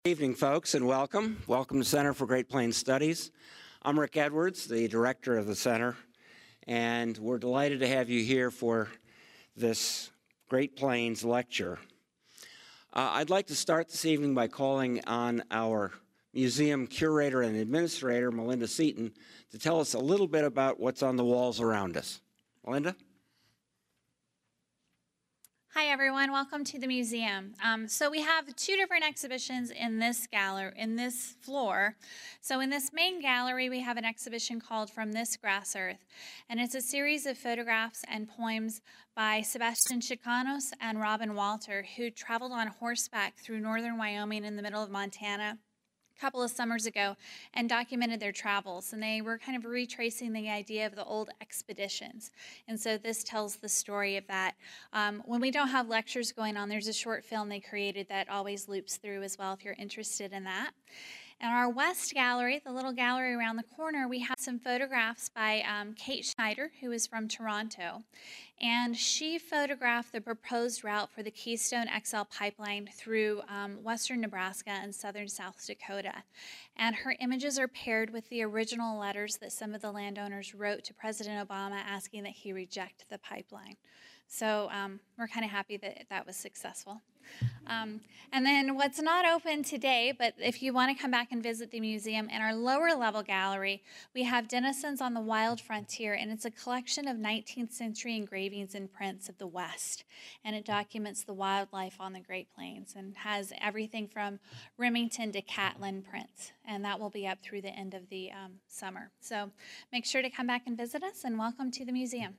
Good evening, folks, and welcome. Welcome to Center for Great Plains Studies. I'm Rick Edwards, the director of the center, and we're delighted to have you here for this Great Plains lecture. I'd like to start this evening by calling on our museum curator and administrator, Melinda Seaton, to tell us a little bit about what's on the walls around us. Melinda? Hi everyone, welcome to the museum. So we have two different exhibitions in this gallery, in this floor. So in this main gallery, we have an exhibition called From This Grass Earth, and it's a series of photographs and poems by Sebastian Chicanos and Robin Walter, who traveled on horseback through northern Wyoming in the middle of Montana couple of summers ago and documented their travels, and they were kind of retracing the idea of the old expeditions. And so this tells the story of that. When we don't have lectures going on, there's a short film they created that always loops through as well if you're interested in that. In our West Gallery, the little gallery around the corner, we have some photographs by Kate Schneider, who is from Toronto. And she photographed the proposed route for the Keystone XL pipeline through western Nebraska and southern South Dakota. And her images are paired with the original letters that some of the landowners wrote to President Obama asking that he reject the pipeline. So we're kind of happy that that was successful. And then what's not open today, but if you want to come back and visit the museum, in our lower level gallery, we have Denizens on the Wild Frontier, and it's a collection of 19th century engravings and prints of the West. And it documents the wildlife on the Great Plains and has everything from Remington to Catlin prints. And that will be up through the end of the summer. So make sure to come back and visit us, and welcome to the museum.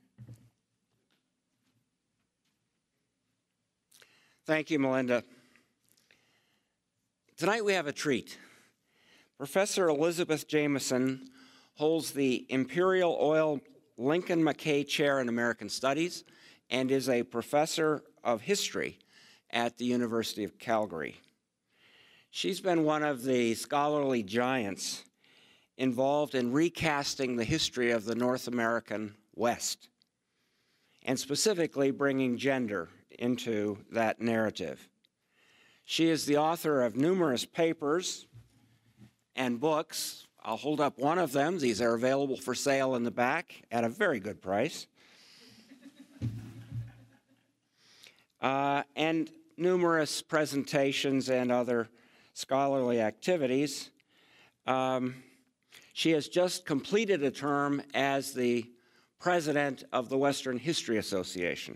Thank you, Melinda. Tonight we have a treat. Professor Elizabeth Jamieson holds the Imperial Oil Lincoln Mackay Chair in American Studies and is a professor of history at the University of Calgary. She's been one of the scholarly giants involved in recasting the history of the North American West, and specifically bringing gender into that narrative. She is the author of numerous papers and books. I'll hold up one of them. These are available for sale in the back at a very good price. And numerous presentations and other scholarly activities. She has just completed a term as the president of the Western History Association.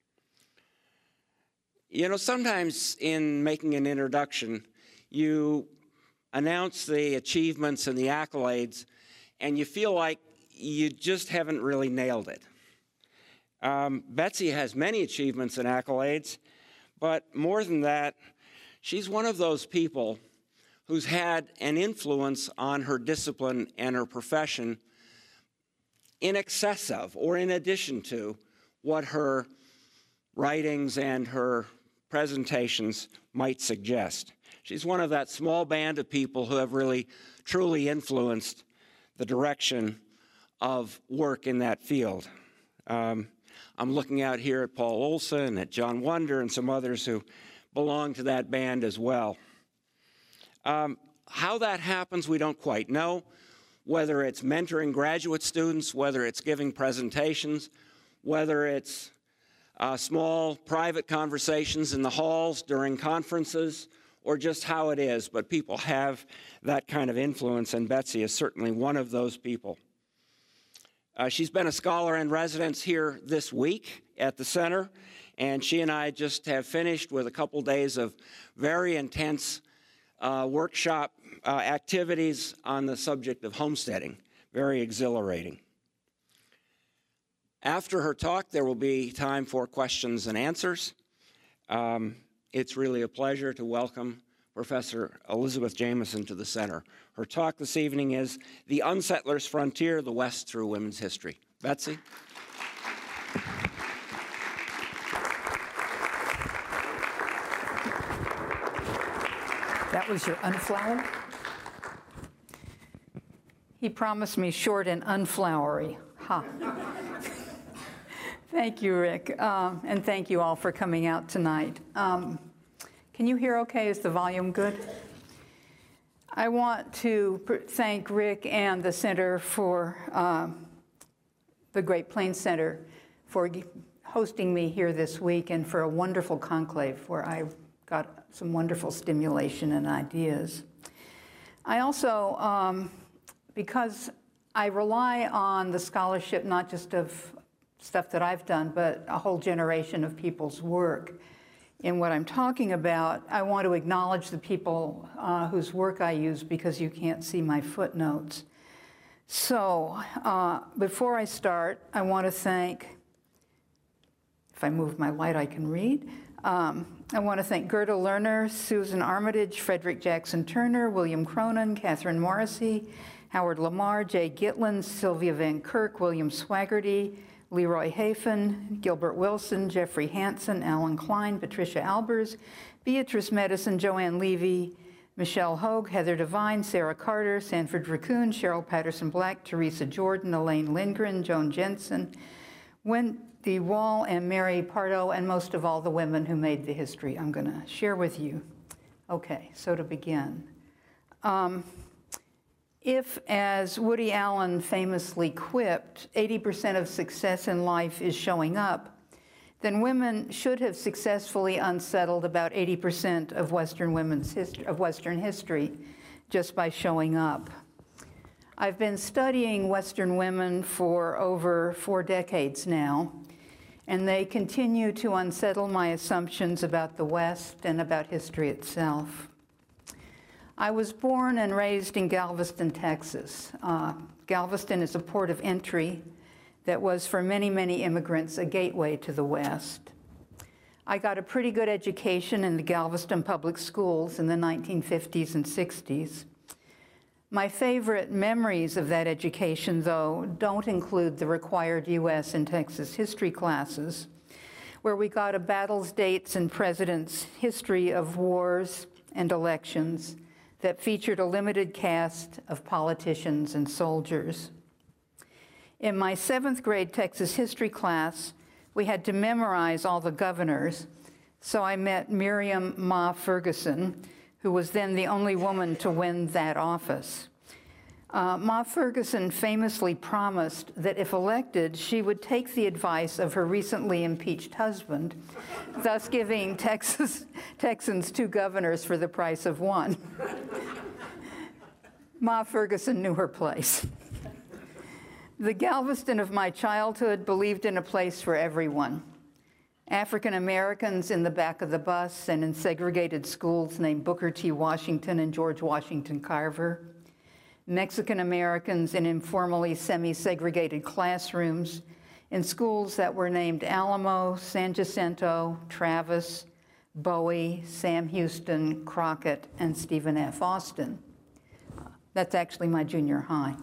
You know, sometimes in making an introduction, you announce the achievements and the accolades, and you feel like you just haven't really nailed it. Betsy has many achievements and accolades, but more than that, she's one of those people who's had an influence on her discipline and her profession in excess of, or in addition to, what her writings and her presentations might suggest. She's one of that small band of people who have really, truly influenced the direction of work in that field. I'm looking out here at Paul Olson, at John Wonder, and some others who belong to that band as well. How that happens, we don't quite know. Whether it's mentoring graduate students, whether it's giving presentations, whether it's small private conversations in the halls during conferences, or just how it is, but people have that kind of influence, and Betsy is certainly one of those people. She's been a scholar in residence here this week at the center, and she and I just have finished with a couple days of very intense workshop activities on the subject of homesteading. Very exhilarating. After her talk, there will be time for questions and answers. It's really a pleasure to welcome Professor Elizabeth Jamieson to the center. Her talk this evening is The Unsettler's Frontier, the West Through Women's History. Betsy? That was your unflower? He promised me short and unflowery. Ha. Thank you, Rick, and thank you all for coming out tonight. Can you hear okay? Is the volume good? I want to thank Rick and the Center for the Great Plains Center for hosting me here this week and for a wonderful conclave where I got some wonderful stimulation and ideas. I also, because I rely on the scholarship not just of stuff that I've done, but a whole generation of people's work in what I'm talking about, I want to acknowledge the people whose work I use because you can't see my footnotes. So before I start, I want to thank, if I move my light, I can read. I want to thank Gerda Lerner, Susan Armitage, Frederick Jackson Turner, William Cronin, Catherine Morrissey, Howard Lamar, Jay Gitlin, Sylvia Van Kirk, William Swaggerty, Leroy Hafen, Gilbert Wilson, Jeffrey Hansen, Alan Klein, Patricia Albers, Beatrice Medicine, Joanne Levy, Michelle Hogue, Heather Devine, Sarah Carter, Sanford Raccoon, Cheryl Patterson Black, Teresa Jordan, Elaine Lindgren, Joan Jensen, Wendy Wall, and Mary Pardo, and most of all the women who made the history I'm going to share with you. Okay, so to begin. If, as Woody Allen famously quipped, 80% of success in life is showing up, then women should have successfully unsettled about 80% of Western history just by showing up. I've been studying Western women for over 4 decades now, and they continue to unsettle my assumptions about the West and about history itself. I was born and raised in Galveston, Texas. Galveston is a port of entry that was for many, many immigrants a gateway to the West. I got a pretty good education in the Galveston public schools in the 1950s and 60s. My favorite memories of that education, though, don't include the required U.S. and Texas history classes, where we got a battles, dates, and presidents' history of wars and elections that featured a limited cast of politicians and soldiers. In my 7th grade Texas history class, we had to memorize all the governors, so I met Miriam Ma Ferguson, who was then the only woman to win that office. Ma Ferguson famously promised that if elected, she would take the advice of her recently impeached husband, thus giving Texans 2 governors for the price of 1. Ma Ferguson knew her place. The Galveston of my childhood believed in a place for everyone. African Americans in the back of the bus and in segregated schools named Booker T. Washington and George Washington Carver. Mexican Americans in informally semi-segregated classrooms in schools that were named Alamo, San Jacinto, Travis, Bowie, Sam Houston, Crockett, and Stephen F. Austin. That's actually my junior high.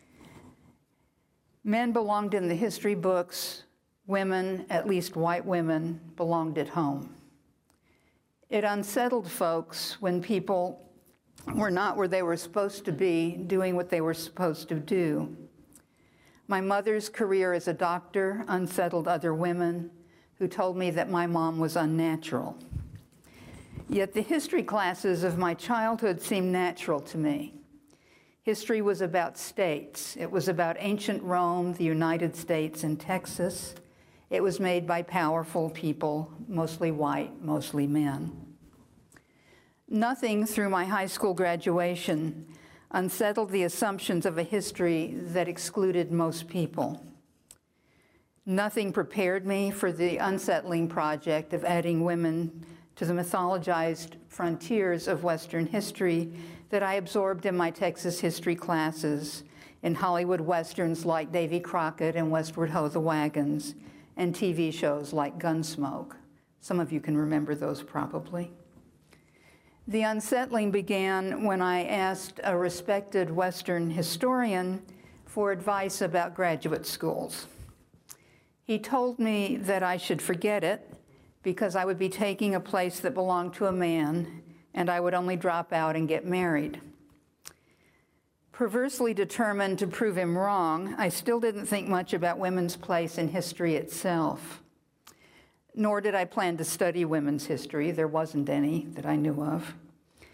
Men belonged in the history books. Women, at least white women, belonged at home. It unsettled folks when people were not where they were supposed to be, doing what they were supposed to do. My mother's career as a doctor unsettled other women who told me that my mom was unnatural. Yet the history classes of my childhood seemed natural to me. History was about states. It was about ancient Rome, the United States, and Texas. It was made by powerful people, mostly white, mostly men. Nothing through my high school graduation unsettled the assumptions of a history that excluded most people. Nothing prepared me for the unsettling project of adding women to the mythologized frontiers of Western history that I absorbed in my Texas history classes, in Hollywood Westerns like Davy Crockett and Westward Ho! The Wagons, and TV shows like Gunsmoke. Some of you can remember those probably. The unsettling began when I asked a respected Western historian for advice about graduate schools. He told me that I should forget it because I would be taking a place that belonged to a man and I would only drop out and get married. Perversely determined to prove him wrong, I still didn't think much about women's place in history itself. Nor did I plan to study women's history. There wasn't any that I knew of.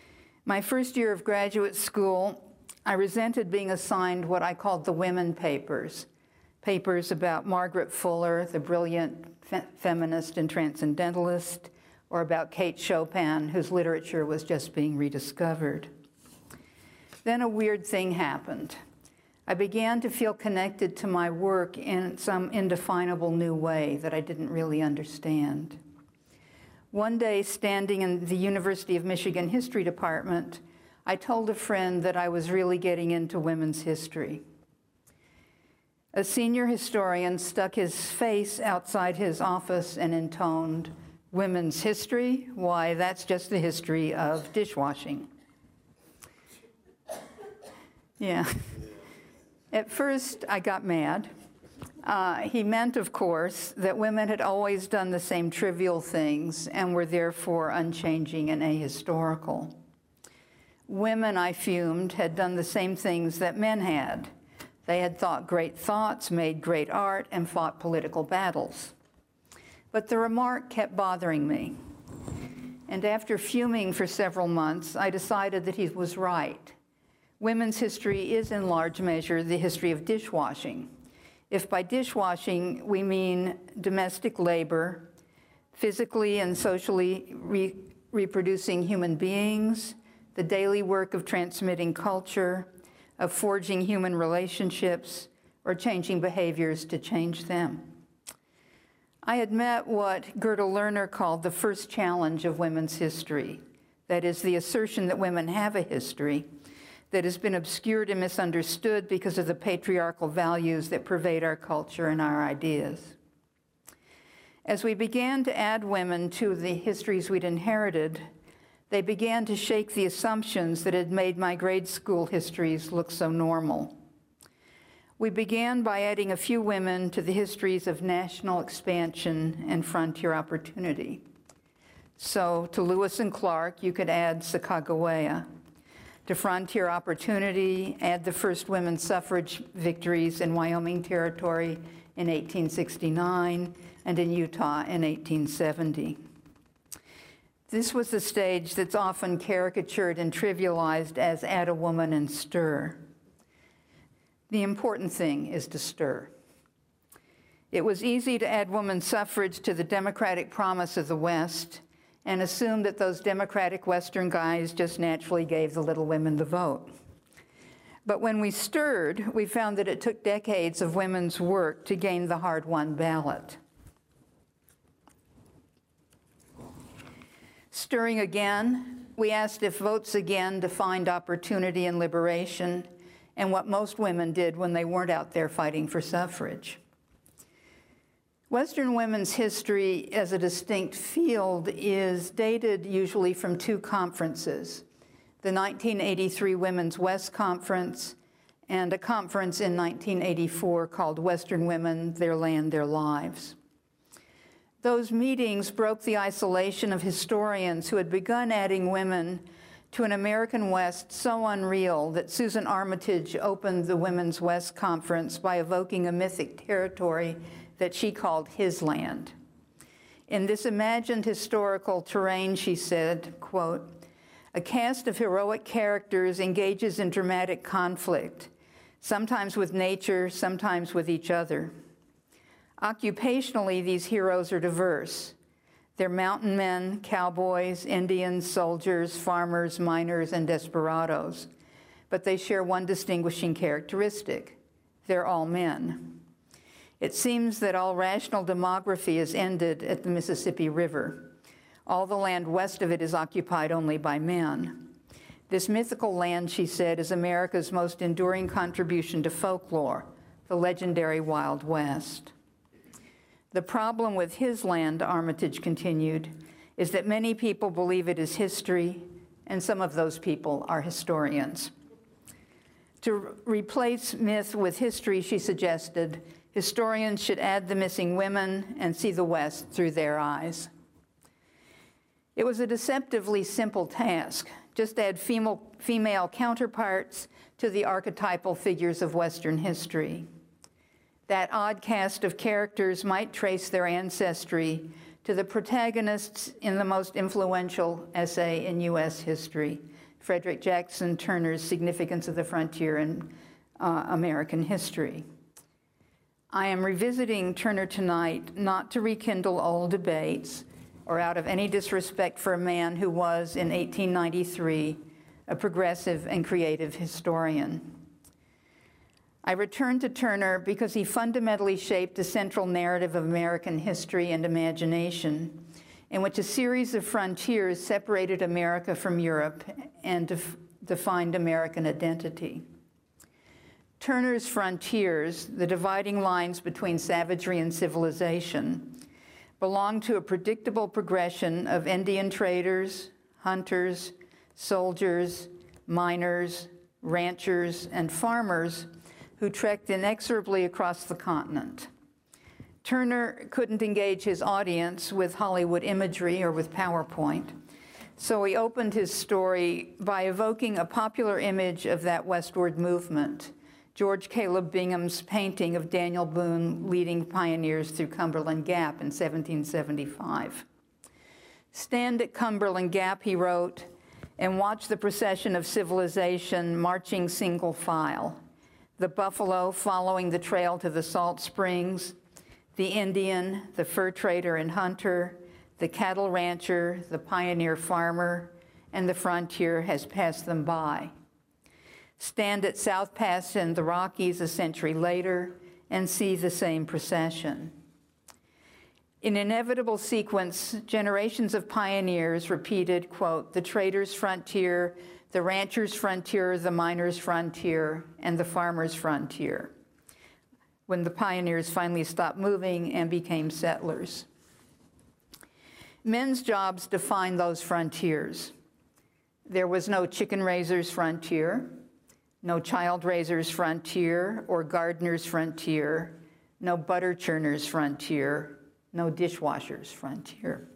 My first year of graduate school, I resented being assigned what I called the women papers, papers about Margaret Fuller, the brilliant feminist and transcendentalist, or about Kate Chopin, whose literature was just being rediscovered. Then a weird thing happened. I began to feel connected to my work in some indefinable new way that I didn't really understand. One day, standing in the University of Michigan History Department, I told a friend that I was really getting into women's history. A senior historian stuck his face outside his office and intoned, "Women's history? Why, that's just the history of dishwashing." Yeah. At first, I got mad. He meant, of course, that women had always done the same trivial things and were therefore unchanging and ahistorical. Women, I fumed, had done the same things that men had. They had thought great thoughts, made great art, and fought political battles. But the remark kept bothering me. And after fuming for several months, I decided that he was right. Women's history is in large measure the history of dishwashing. If by dishwashing we mean domestic labor, physically and socially reproducing human beings, the daily work of transmitting culture, of forging human relationships, or changing behaviors to change them. I had met what Gerda Lerner called the first challenge of women's history. That is, the assertion that women have a history that has been obscured and misunderstood because of the patriarchal values that pervade our culture and our ideas. As we began to add women to the histories we'd inherited, they began to shake the assumptions that had made my grade school histories look so normal. We began by adding a few women to the histories of national expansion and frontier opportunity. So to Lewis and Clark, you could add Sacagawea. To frontier opportunity, add the first women's suffrage victories in Wyoming Territory in 1869 and in Utah in 1870. This was the stage that's often caricatured and trivialized as add a woman and stir. The important thing is to stir. It was easy to add women's suffrage to the democratic promise of the West and assume that those democratic Western guys just naturally gave the little women the vote. But when we stirred, we found that it took decades of women's work to gain the hard-won ballot. Stirring again, we asked if votes again defined opportunity and liberation, and what most women did when they weren't out there fighting for suffrage. Western women's history as a distinct field is dated usually from two conferences, the 1983 Women's West Conference and a conference in 1984 called Western Women, Their Land, Their Lives. Those meetings broke the isolation of historians who had begun adding women to an American West so unreal that Susan Armitage opened the Women's West Conference by evoking a mythic territory that she called his land. In this imagined historical terrain, she said, quote, "A cast of heroic characters engages in dramatic conflict, sometimes with nature, sometimes with each other. Occupationally, these heroes are diverse. They're mountain men, cowboys, Indians, soldiers, farmers, miners, and desperados. But they share one distinguishing characteristic. They're all men. It seems that all rational demography is ended at the Mississippi River. All the land west of it is occupied only by men. This mythical land," she said, "is America's most enduring contribution to folklore, the legendary Wild West." The problem with his land, Armitage continued, is that many people believe it is history, and some of those people are historians. To replace myth with history, she suggested, historians should add the missing women and see the West through their eyes. It was a deceptively simple task. Just add female counterparts to the archetypal figures of Western history. That odd cast of characters might trace their ancestry to the protagonists in the most influential essay in U.S. history, Frederick Jackson Turner's Significance of the Frontier in American History. I am revisiting Turner tonight not to rekindle old debates or out of any disrespect for a man who was, in 1893, a progressive and creative historian. I return to Turner because he fundamentally shaped the central narrative of American history and imagination, in which a series of frontiers separated America from Europe and defined American identity. Turner's frontiers, the dividing lines between savagery and civilization, belong to a predictable progression of Indian traders, hunters, soldiers, miners, ranchers, and farmers who trekked inexorably across the continent. Turner couldn't engage his audience with Hollywood imagery or with PowerPoint, so he opened his story by evoking a popular image of that westward movement, George Caleb Bingham's painting of Daniel Boone leading pioneers through Cumberland Gap in 1775. "Stand at Cumberland Gap," he wrote, "and watch the procession of civilization marching single file, the buffalo following the trail to the salt springs, the Indian, the fur trader and hunter, the cattle rancher, the pioneer farmer, and the frontier has passed them by. Stand at South Pass in the Rockies a century later and see the same procession." In inevitable sequence, generations of pioneers repeated, quote, "the trader's frontier, the rancher's frontier, the miner's frontier, and the farmer's frontier," when the pioneers finally stopped moving and became settlers. Men's jobs defined those frontiers. There was no chicken raiser's frontier, no child raiser's frontier or gardener's frontier, no butter churner's frontier, no dishwasher's frontier.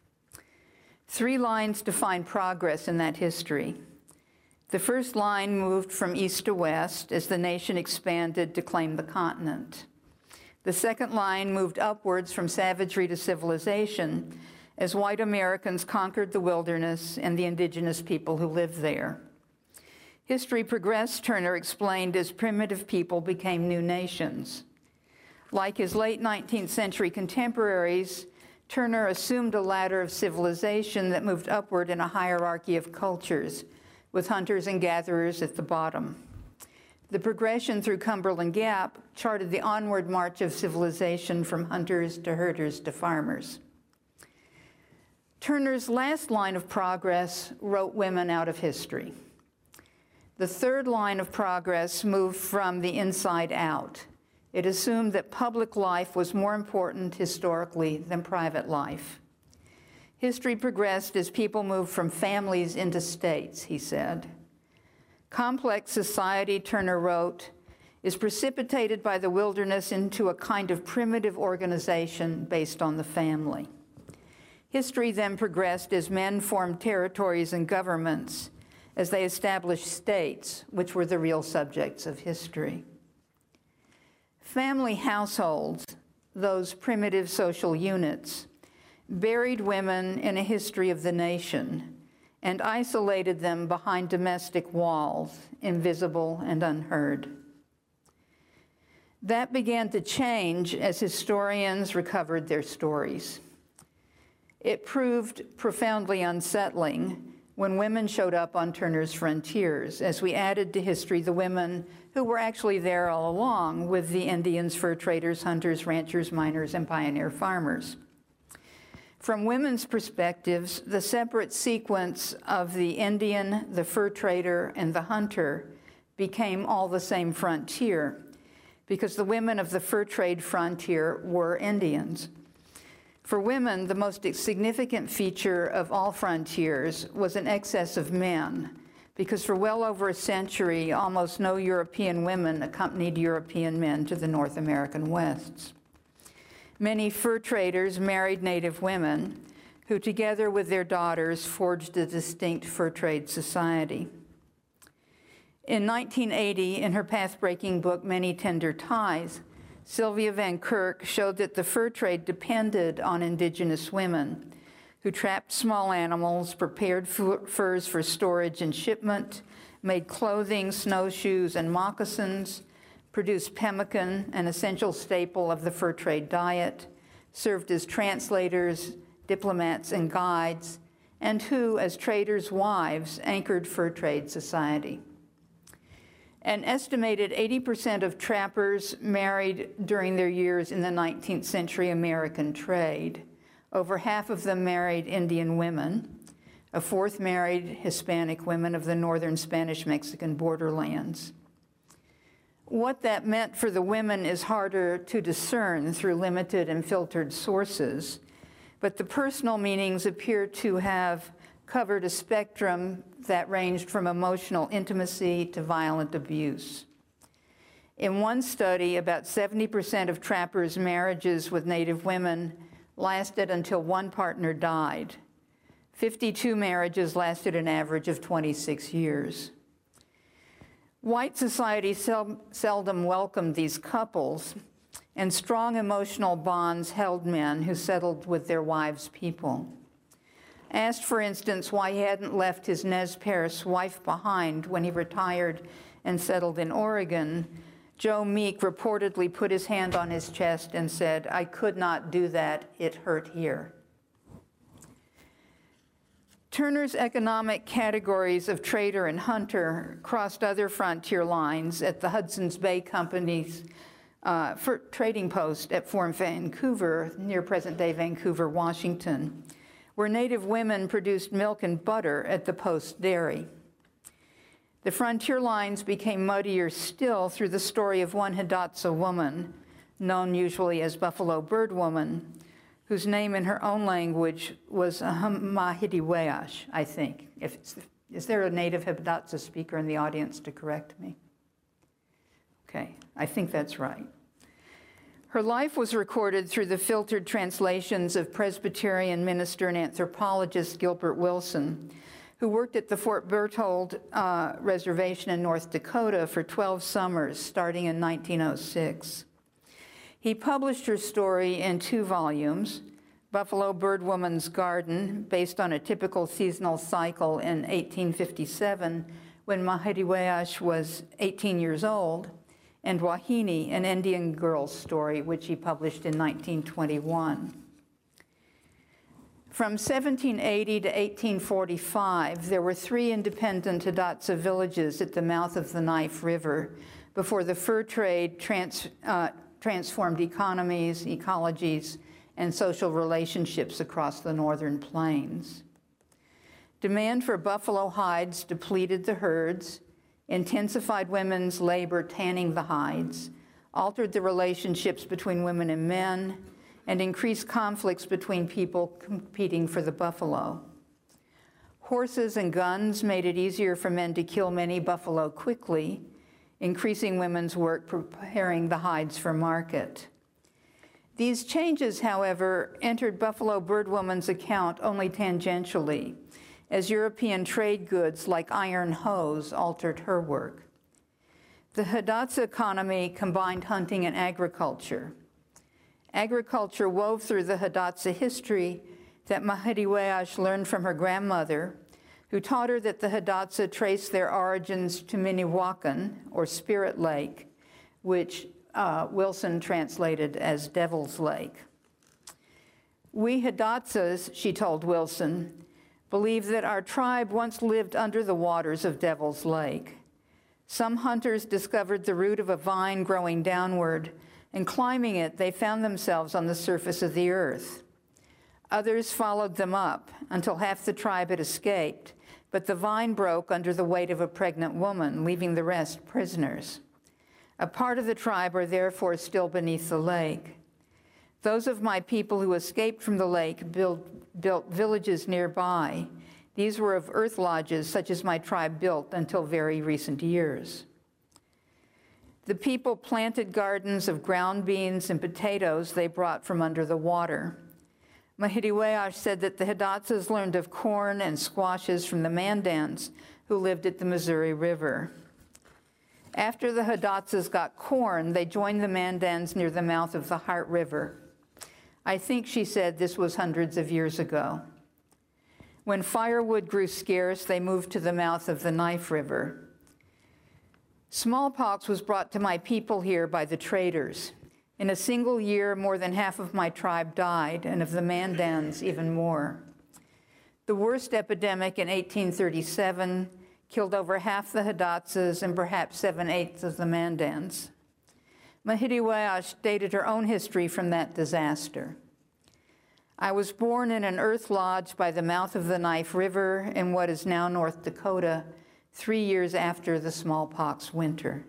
3 lines define progress in that history. The first line moved from east to west as the nation expanded to claim the continent. The second line moved upwards from savagery to civilization as white Americans conquered the wilderness and the indigenous people who lived there. History progressed, Turner explained, as primitive people became new nations. Like his late 19th century contemporaries, Turner assumed a ladder of civilization that moved upward in a hierarchy of cultures, with hunters and gatherers at the bottom. The progression through Cumberland Gap charted the onward march of civilization from hunters to herders to farmers. Turner's last line of progress wrote women out of history. The third line of progress moved from the inside out. It assumed that public life was more important historically than private life. History progressed as people moved from families into states, he said. Complex society, Turner wrote, is precipitated by the wilderness into a kind of primitive organization based on the family. History then progressed as men formed territories and governments, as they established states, which were the real subjects of history. Family households, those primitive social units, buried women in a history of the nation and isolated them behind domestic walls, invisible and unheard. That began to change as historians recovered their stories. It proved profoundly unsettling when women showed up on Turner's frontiers, as we added to history the women who were actually there all along with the Indians, fur traders, hunters, ranchers, miners, and pioneer farmers. From women's perspectives, the separate sequence of the Indian, the fur trader, and the hunter became all the same frontier, because the women of the fur trade frontier were Indians. For women, the most significant feature of all frontiers was an excess of men, because for well over a century, almost no European women accompanied European men to the North American Wests. Many fur traders married native women, who together with their daughters forged a distinct fur trade society. In 1980, in her path-breaking book, Many Tender Ties, Sylvia Van Kirk showed that the fur trade depended on indigenous women, who trapped small animals, prepared furs for storage and shipment, made clothing, snowshoes, and moccasins, produced pemmican, an essential staple of the fur trade diet, served as translators, diplomats, and guides, and who, as traders' wives, anchored fur trade society. An estimated 80% of trappers married during their years in the 19th century American trade. Over half of them married Indian women. A fourth married Hispanic women of the northern Spanish-Mexican borderlands. What that meant for the women is harder to discern through limited and filtered sources, but the personal meanings appear to have covered a spectrum that ranged from emotional intimacy to violent abuse. In one study, about 70% of trappers' marriages with Native women lasted until one partner died. 52 marriages lasted an average of 26 years. White society seldom welcomed these couples, and strong emotional bonds held men who settled with their wives' people. Asked, for instance, why he hadn't left his Nez Perce wife behind when he retired and settled in Oregon, Joe Meek reportedly put his hand on his chest and said, "I could not do that, it hurt here." Turner's economic categories of trader and hunter crossed other frontier lines at the Hudson's Bay Company's trading post at Fort Vancouver, near present-day Vancouver, Washington, where Native women produced milk and butter at the post dairy. The frontier lines became muddier still through the story of one Hidatsa woman, known usually as Buffalo Bird Woman, whose name in her own language was Mahitiweash, I think. Is there a native Hidatsa speaker in the audience to correct me? Okay, I think that's right. Her life was recorded through the filtered translations of Presbyterian minister and anthropologist Gilbert Wilson, who worked at the Fort Berthold Reservation in North Dakota for 12 summers, starting in 1906. He published her story in 2 volumes, Buffalo Bird Woman's Garden, based on a typical seasonal cycle in 1857, when Mahitiweash was 18 years old, and Wahine, an Indian girl's story, which he published in 1921. From 1780 to 1845, there were 3 independent Hidatsa villages at the mouth of the Knife River before the fur trade transformed economies, ecologies, and social relationships across the northern plains. Demand for buffalo hides depleted the herds, intensified women's labor tanning the hides, altered the relationships between women and men, and increased conflicts between people competing for the buffalo. Horses and guns made it easier for men to kill many buffalo quickly, increasing women's work preparing the hides for market. These changes, however, entered Buffalo Bird Woman's account only tangentially, as European trade goods like iron hose altered her work. The Hidatsa economy combined hunting and agriculture. Agriculture wove through the Hidatsa history that Mahitiweash learned from her grandmother, who taught her that the Hidatsa traced their origins to Minnewakan, or Spirit Lake, which Wilson translated as Devil's Lake. "We Hidatsas," she told Wilson, "believe that our tribe once lived under the waters of Devil's Lake. Some hunters discovered the root of a vine growing downward, and climbing it, they found themselves on the surface of the earth. Others followed them up until half the tribe had escaped, but the vine broke under the weight of a pregnant woman, leaving the rest prisoners. A part of the tribe are therefore still beneath the lake. Those of my people who escaped from the lake built villages nearby. These were of earth lodges, such as my tribe built until very recent years. The people planted gardens of ground beans and potatoes they brought from under the water. Mahitiweash said that the Hidatsas learned of corn and squashes from the Mandans, who lived at the Missouri River. After the Hidatsas got corn, they joined the Mandans near the mouth of the Heart River. I think, she said, this was hundreds of years ago. When firewood grew scarce, they moved to the mouth of the Knife River. Smallpox was brought to my people here by the traders. In a single year, more than half of my tribe died, and of the Mandans, even more. The worst epidemic in 1837 killed over half the Hidatsas and perhaps 7/8 of the Mandans. Mahidiewayash dated her own history from that disaster. I was born in an earth lodge by the mouth of the Knife River in what is now North Dakota, 3 years after the smallpox winter.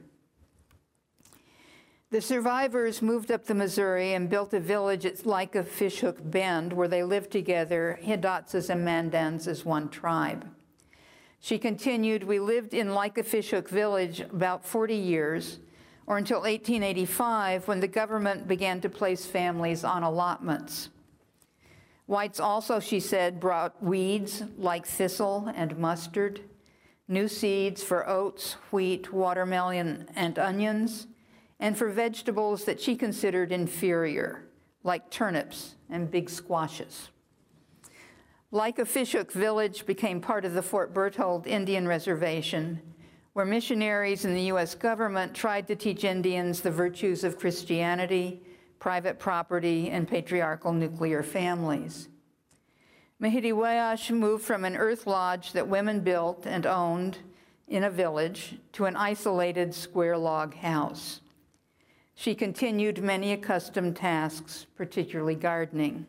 The survivors moved up the Missouri and built a village at Leica Fishhook Bend, where they lived together, Hidatsas and Mandans, as one tribe. She continued, "We lived in Leica Fishhook Village about 40 years, or until 1885, when the government began to place families on allotments. Whites also," she said, "brought weeds like thistle and mustard, new seeds for oats, wheat, watermelon, and onions, and for vegetables that she considered inferior, like turnips and big squashes." Leica Fishhook Village became part of the Fort Berthold Indian Reservation, where missionaries and the U.S. government tried to teach Indians the virtues of Christianity, private property, and patriarchal nuclear families. Mahidiewayash moved from an earth lodge that women built and owned in a village to an isolated square log house. She continued many accustomed tasks, particularly gardening.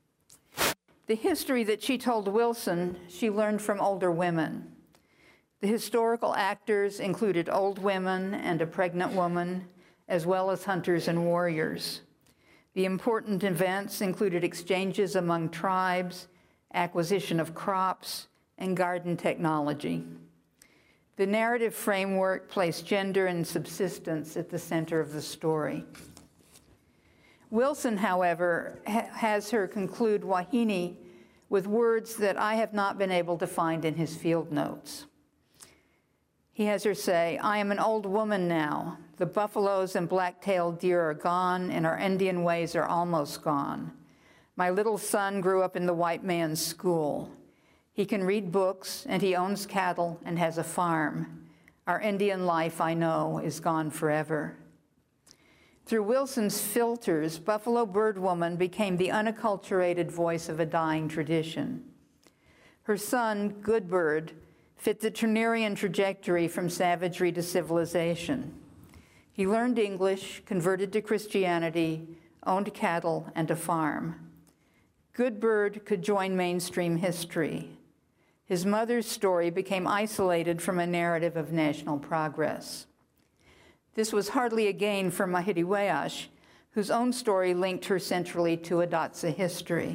The history that she told Wilson, she learned from older women. The historical actors included old women and a pregnant woman, as well as hunters and warriors. The important events included exchanges among tribes, acquisition of crops, and garden technology. The narrative framework placed gender and subsistence at the center of the story. Wilson, however, has her conclude Wahine with words that I have not been able to find in his field notes. He has her say, "I am an old woman now. The buffaloes and black-tailed deer are gone, and our Indian ways are almost gone. My little son grew up in the white man's school. He can read books, and he owns cattle and has a farm. Our Indian life, I know, is gone forever." Through Wilson's filters, Buffalo Bird Woman became the unacculturated voice of a dying tradition. Her son, Good Bird, fit the Turnerian trajectory from savagery to civilization. He learned English, converted to Christianity, owned cattle and a farm. Good Bird could join mainstream history. His mother's story became isolated from a narrative of national progress. This was hardly a gain for Mahidiewayash, whose own story linked her centrally to Hidatsa history.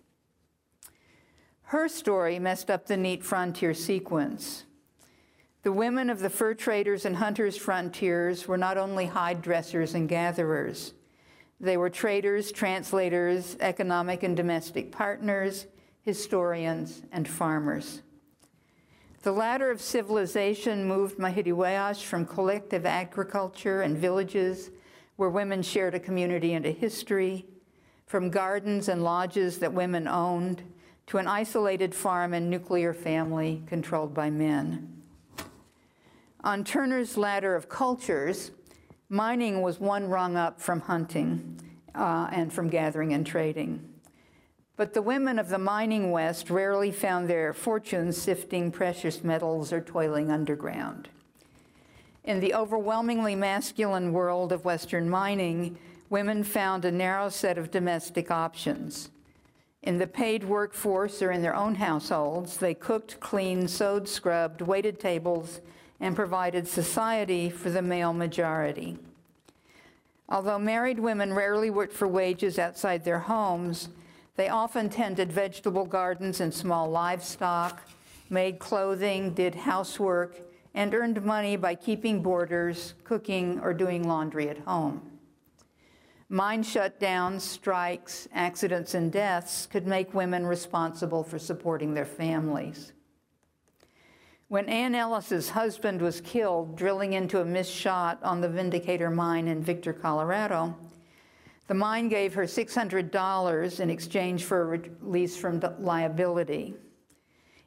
Her story messed up the neat frontier sequence. The women of the fur traders and hunters' frontiers were not only hide dressers and gatherers. They were traders, translators, economic and domestic partners, historians, and farmers. The ladder of civilization moved Mahidiewayash from collective agriculture and villages where women shared a community and a history, from gardens and lodges that women owned, to an isolated farm and nuclear family controlled by men. On Turner's ladder of cultures, mining was one rung up from hunting and from gathering and trading. But the women of the mining West rarely found their fortunes sifting precious metals or toiling underground. In the overwhelmingly masculine world of Western mining, women found a narrow set of domestic options. In the paid workforce or in their own households, they cooked, cleaned, sewed, scrubbed, waited tables, and provided society for the male majority. Although married women rarely worked for wages outside their homes, they often tended vegetable gardens and small livestock, made clothing, did housework, and earned money by keeping boarders, cooking, or doing laundry at home. Mine shutdowns, strikes, accidents, and deaths could make women responsible for supporting their families. When Ann Ellis's husband was killed drilling into a missed shot on the Vindicator mine in Victor, Colorado, the mine gave her $600 in exchange for a release from liability.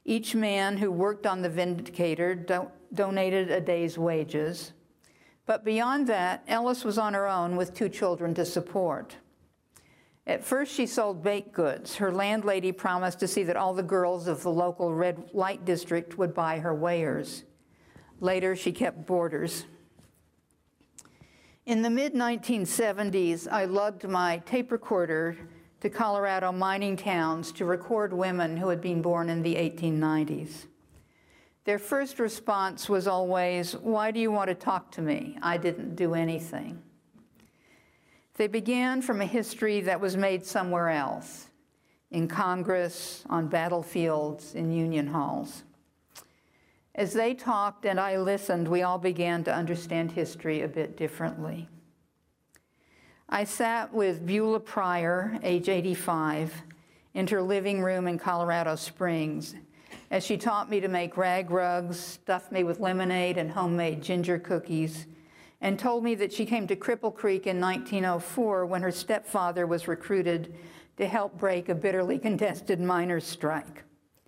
Each man who worked on the Vindicator donated a day's wages. But beyond that, Ellis was on her own with 2 children to support. At first, she sold baked goods. Her landlady promised to see that all the girls of the local red light district would buy her wares. Later, she kept boarders. In the mid-1970s, I lugged my tape recorder to Colorado mining towns to record women who had been born in the 1890s. Their first response was always, "Why do you want to talk to me? I didn't do anything." They began from a history that was made somewhere else, in Congress, on battlefields, in union halls. As they talked and I listened, we all began to understand history a bit differently. I sat with Beulah Pryor, age 85, in her living room in Colorado Springs, as she taught me to make rag rugs, stuffed me with lemonade and homemade ginger cookies, and told me that she came to Cripple Creek in 1904 when her stepfather was recruited to help break a bitterly contested miners' strike.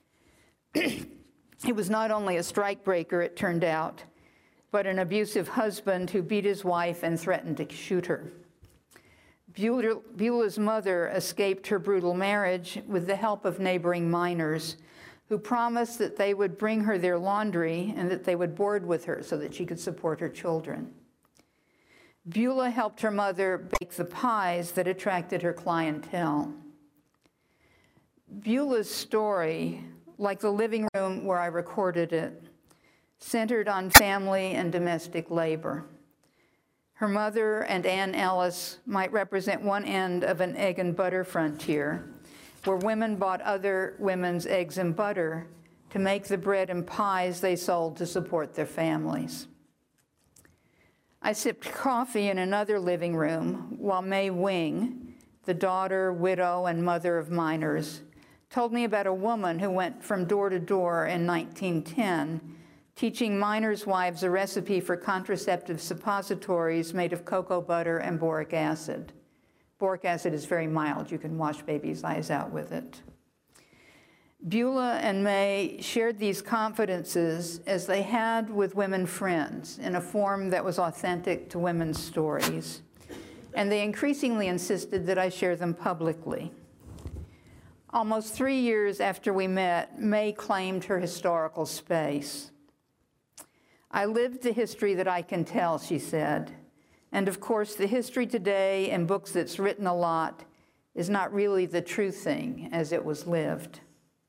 He was not only a strike breaker, it turned out, but an abusive husband who beat his wife and threatened to shoot her. Beulah's mother escaped her brutal marriage with the help of neighboring miners who promised that they would bring her their laundry and that they would board with her so that she could support her children. Beulah helped her mother bake the pies that attracted her clientele. Beulah's story, like the living room where I recorded it, centered on family and domestic labor. Her mother and Ann Ellis might represent one end of an egg and butter frontier, where women bought other women's eggs and butter to make the bread and pies they sold to support their families. I sipped coffee in another living room while May Wing, the daughter, widow, and mother of miners, told me about a woman who went from door to door in 1910, teaching miners' wives a recipe for contraceptive suppositories made of cocoa butter and boric acid. Boric acid is very mild. You can wash babies' eyes out with it. Beulah and May shared these confidences as they had with women friends in a form that was authentic to women's stories, and they increasingly insisted that I share them publicly. Almost 3 years after we met, May claimed her historical space. "I lived the history that I can tell," she said. "And of course, the history today in books that's written a lot is not really the true thing as it was lived."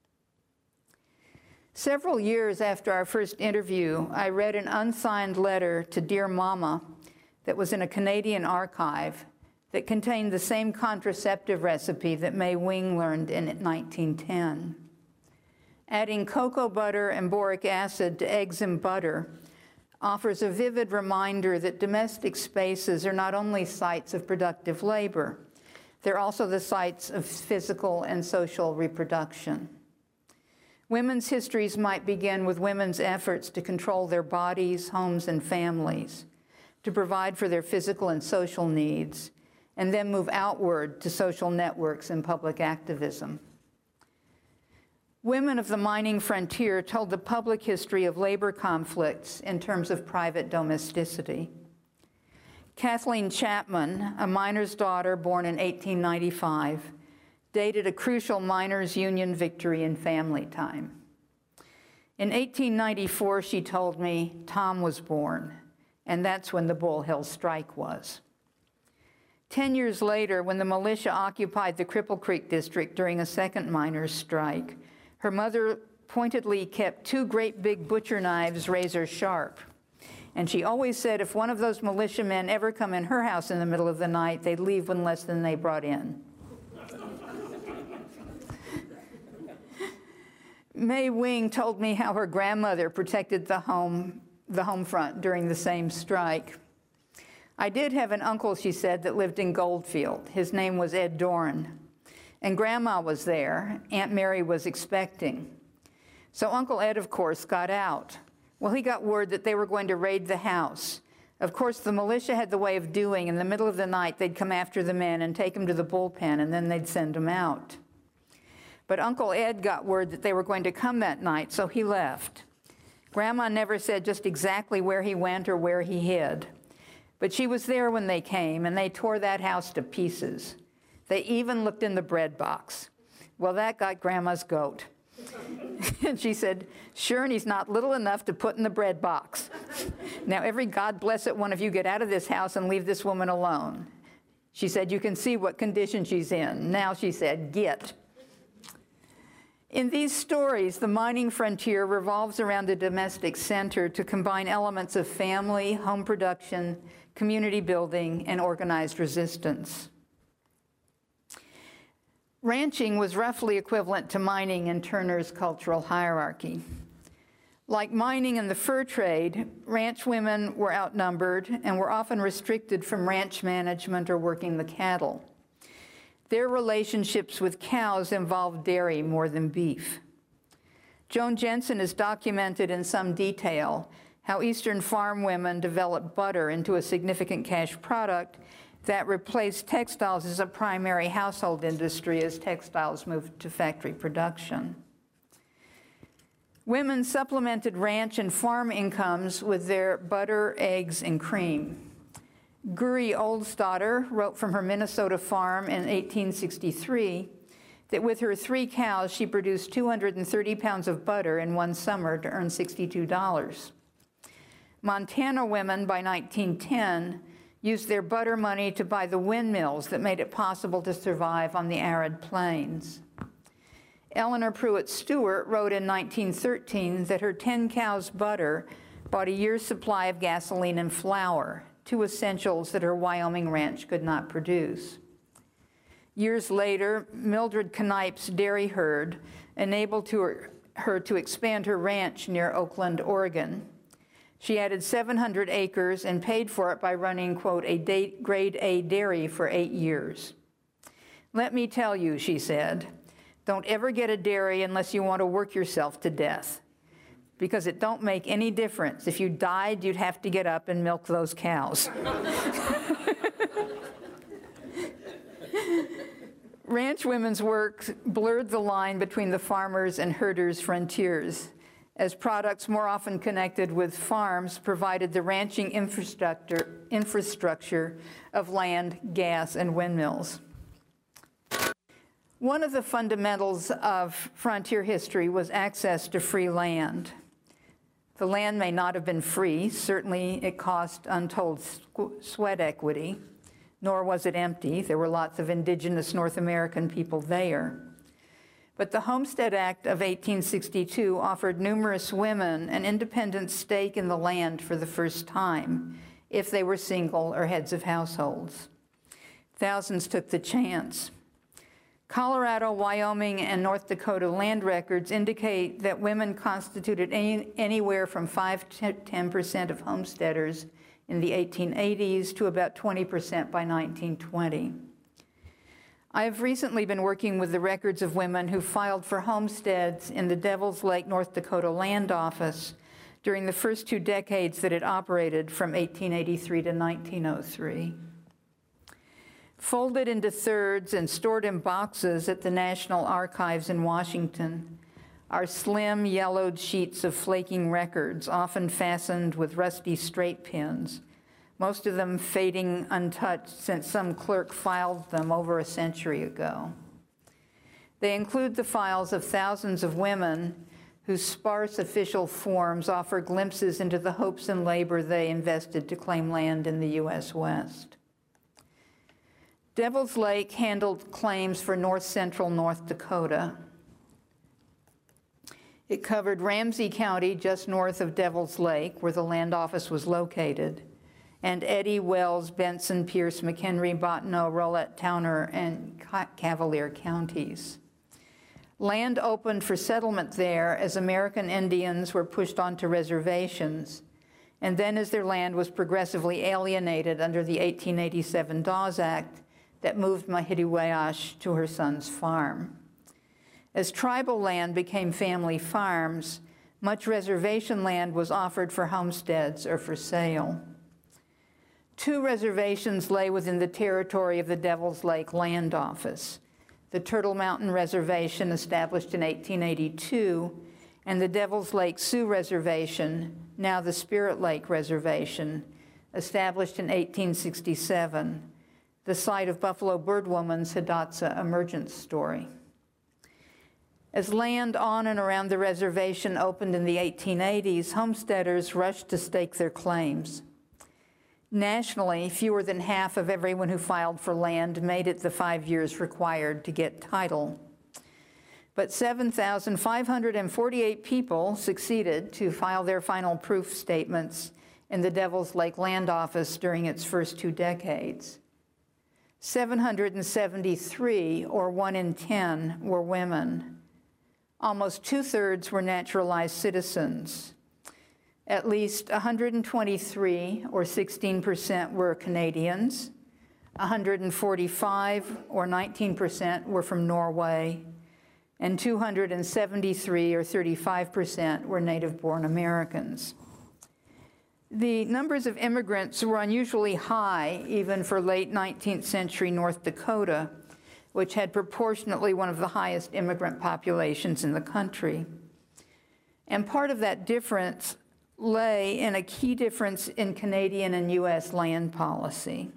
Several years after our first interview, I read an unsigned letter to Dear Mama that was in a Canadian archive that contained the same contraceptive recipe that May Wing learned in 1910. Adding cocoa butter and boric acid to eggs and butter offers a vivid reminder that domestic spaces are not only sites of productive labor, they're also the sites of physical and social reproduction. Women's histories might begin with women's efforts to control their bodies, homes, and families, to provide for their physical and social needs, and then move outward to social networks and public activism. Women of the mining frontier told the public history of labor conflicts in terms of private domesticity. Kathleen Chapman, a miner's daughter born in 1895, dated a crucial miners' union victory in family time. In 1894, she told me, Tom was born, and that's when the Bull Hill strike was. 10 years later, when the militia occupied the Cripple Creek district during a second miners' strike, her mother pointedly kept 2 great big butcher knives razor sharp. And she always said if one of those militiamen ever come in her house in the middle of the night, they'd leave with less than they brought in. May Wing told me how her grandmother protected the home front during the same strike. I did have an uncle, she said, that lived in Goldfield. His name was Ed Doran. And Grandma was there. Aunt Mary was expecting. So Uncle Ed, of course, got out. Well, he got word that they were going to raid the house. Of course, the militia had the way of doing, in the middle of the night, they'd come after the men and take them to the bullpen, and then they'd send them out. But Uncle Ed got word that they were going to come that night, so he left. Grandma never said just exactly where he went or where he hid. But she was there when they came, and they tore that house to pieces. They even looked in the bread box. Well, that got Grandma's goat. And she said, sure, and he's not little enough to put in the bread box. Now, every God bless it one of you get out of this house and leave this woman alone. She said, you can see what condition she's in. Now, she said, get. In these stories, the mining frontier revolves around a domestic center to combine elements of family, home production, community building, and organized resistance. Ranching was roughly equivalent to mining in Turner's cultural hierarchy. Like mining and the fur trade, ranch women were outnumbered and were often restricted from ranch management or working the cattle. Their relationships with cows involved dairy more than beef. Joan Jensen has documented in some detail how Eastern farm women developed butter into a significant cash product that replaced textiles as a primary household industry as textiles moved to factory production. Women supplemented ranch and farm incomes with their butter, eggs, and cream. Guri Oldsdotter wrote from her Minnesota farm in 1863 that with her 3 cows, she produced 230 pounds of butter in one summer to earn $62. Montana women by 1910 used their butter money to buy the windmills that made it possible to survive on the arid plains. Eleanor Pruitt Stewart wrote in 1913 that her 10 cows' butter bought a year's supply of gasoline and flour, 2 essentials that her Wyoming ranch could not produce. Years later, Mildred Knipe's dairy herd enabled her to expand her ranch near Oakland, Oregon. She added 700 acres and paid for it by running, quote, a grade A dairy for 8 years. Let me tell you, she said, don't ever get a dairy unless you want to work yourself to death, because it don't make any difference. If you died, you'd have to get up and milk those cows. Ranch women's work blurred the line between the farmers' and herders' frontiers, as products more often connected with farms provided the ranching infrastructure of land, gas, and windmills. One of the fundamentals of frontier history was access to free land. The land may not have been free. Certainly, it cost untold sweat equity, nor was it empty. There were lots of indigenous North American people there. But the Homestead Act of 1862 offered numerous women an independent stake in the land for the first time, if they were single or heads of households. Thousands took the chance. Colorado, Wyoming, and North Dakota land records indicate that women constituted anywhere from 5 to 10% of homesteaders in the 1880s to about 20% by 1920. I have recently been working with the records of women who filed for homesteads in the Devil's Lake, North Dakota Land Office during the first 2 decades that it operated from 1883 to 1903. Folded into thirds and stored in boxes at the National Archives in Washington are slim, yellowed sheets of flaking records, often fastened with rusty straight pins, most of them fading untouched since some clerk filed them over a century ago. They include the files of thousands of women whose sparse official forms offer glimpses into the hopes and labor they invested to claim land in the U.S. West. Devil's Lake handled claims for north-central North Dakota. It covered Ramsey County, just north of Devil's Lake, where the land office was located, and Eddy, Wells, Benson, Pierce, McHenry, Bottineau, Rolette, Towner, and Cavalier counties. Land opened for settlement there as American Indians were pushed onto reservations, and then as their land was progressively alienated under the 1887 Dawes Act that moved Mahittiwayash to her son's farm. As tribal land became family farms, much reservation land was offered for homesteads or for sale. 2 reservations lay within the territory of the Devil's Lake Land Office, the Turtle Mountain Reservation, established in 1882, and the Devil's Lake Sioux Reservation, now the Spirit Lake Reservation, established in 1867, the site of Buffalo Birdwoman's Hidatsa emergence story. As land on and around the reservation opened in the 1880s, homesteaders rushed to stake their claims. Nationally, fewer than half of everyone who filed for land made it the 5 years required to get title. But 7,548 people succeeded to file their final proof statements in the Devil's Lake Land Office during its first 2 decades. 773, or 1 in 10, were women. Almost 2/3 were naturalized citizens. At least 123, or 16%, were Canadians. 145, or 19%, were from Norway. And 273, or 35%, were native-born Americans. The numbers of immigrants were unusually high, even for late 19th century North Dakota, which had proportionately one of the highest immigrant populations in the country. And part of that difference lay in a key difference in Canadian and U.S. land policy.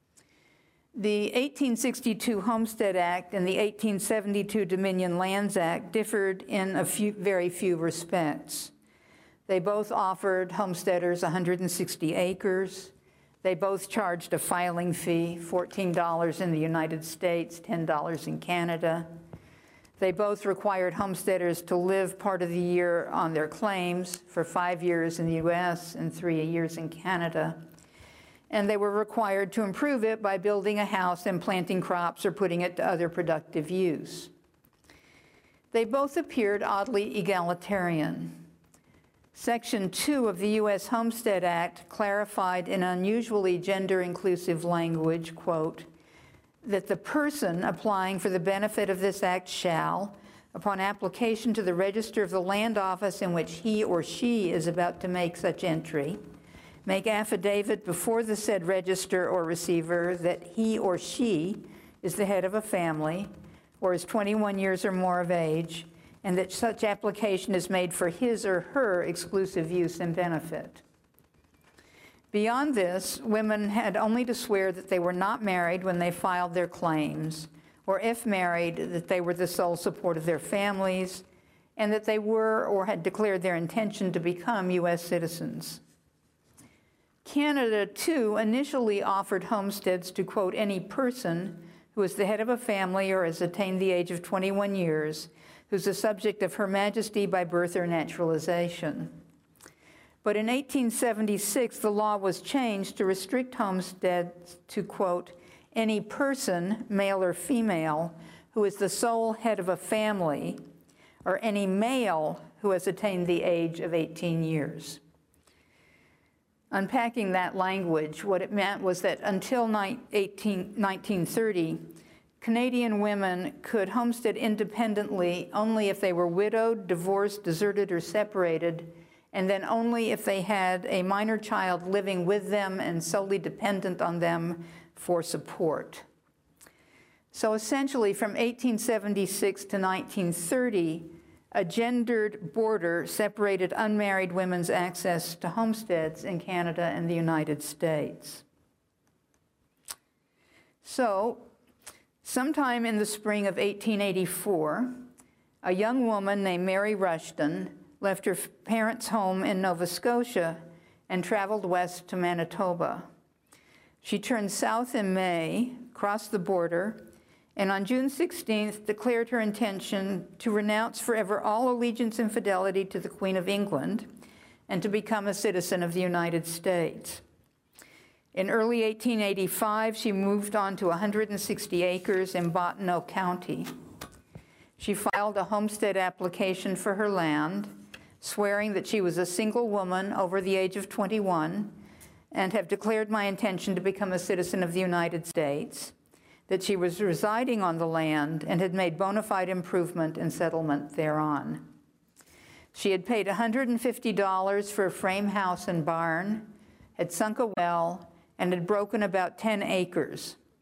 The 1862 Homestead Act and the 1872 Dominion Lands Act differed in very few respects. They both offered homesteaders 160 acres. They both charged a filing fee, $14 in the United States, $10 in Canada. They both required homesteaders to live part of the year on their claims for 5 years in the U.S. and 3 years in Canada. And they were required to improve it by building a house and planting crops or putting it to other productive use. They both appeared oddly egalitarian. Section 2 of the U.S. Homestead Act clarified in unusually gender-inclusive language, quote, that the person applying for the benefit of this act shall, upon application to the register of the land office in which he or she is about to make such entry, make affidavit before the said register or receiver that he or she is the head of a family or is 21 years or more of age, and that such application is made for his or her exclusive use and benefit. Beyond this, women had only to swear that they were not married when they filed their claims, or if married, that they were the sole support of their families, and that they were or had declared their intention to become U.S. citizens. Canada, too, initially offered homesteads to, quote, any person who is the head of a family or has attained the age of 21 years, who's the subject of Her Majesty by birth or naturalization. But in 1876, the law was changed to restrict homesteads to, quote, any person, male or female, who is the sole head of a family, or any male who has attained the age of 18 years. Unpacking that language, what it meant was that until 1930, Canadian women could homestead independently only if they were widowed, divorced, deserted, or separated, and then only if they had a minor child living with them and solely dependent on them for support. So essentially, from 1876 to 1930, a gendered border separated unmarried women's access to homesteads in Canada and the United States. So, sometime in the spring of 1884, a young woman named Mary Rushton left her parents' home in Nova Scotia and traveled west to Manitoba. She turned south in May, crossed the border, and on June 16th declared her intention to renounce forever all allegiance and fidelity to the Queen of England and to become a citizen of the United States. In early 1885, she moved on to 160 acres in Bottineau County. She filed a homestead application for her land, swearing that she was a single woman over the age of 21 and have declared my intention to become a citizen of the United States, that she was residing on the land and had made bona fide improvement and settlement thereon. She had paid $150 for a frame house and barn, had sunk a well, and had broken about 10 acres.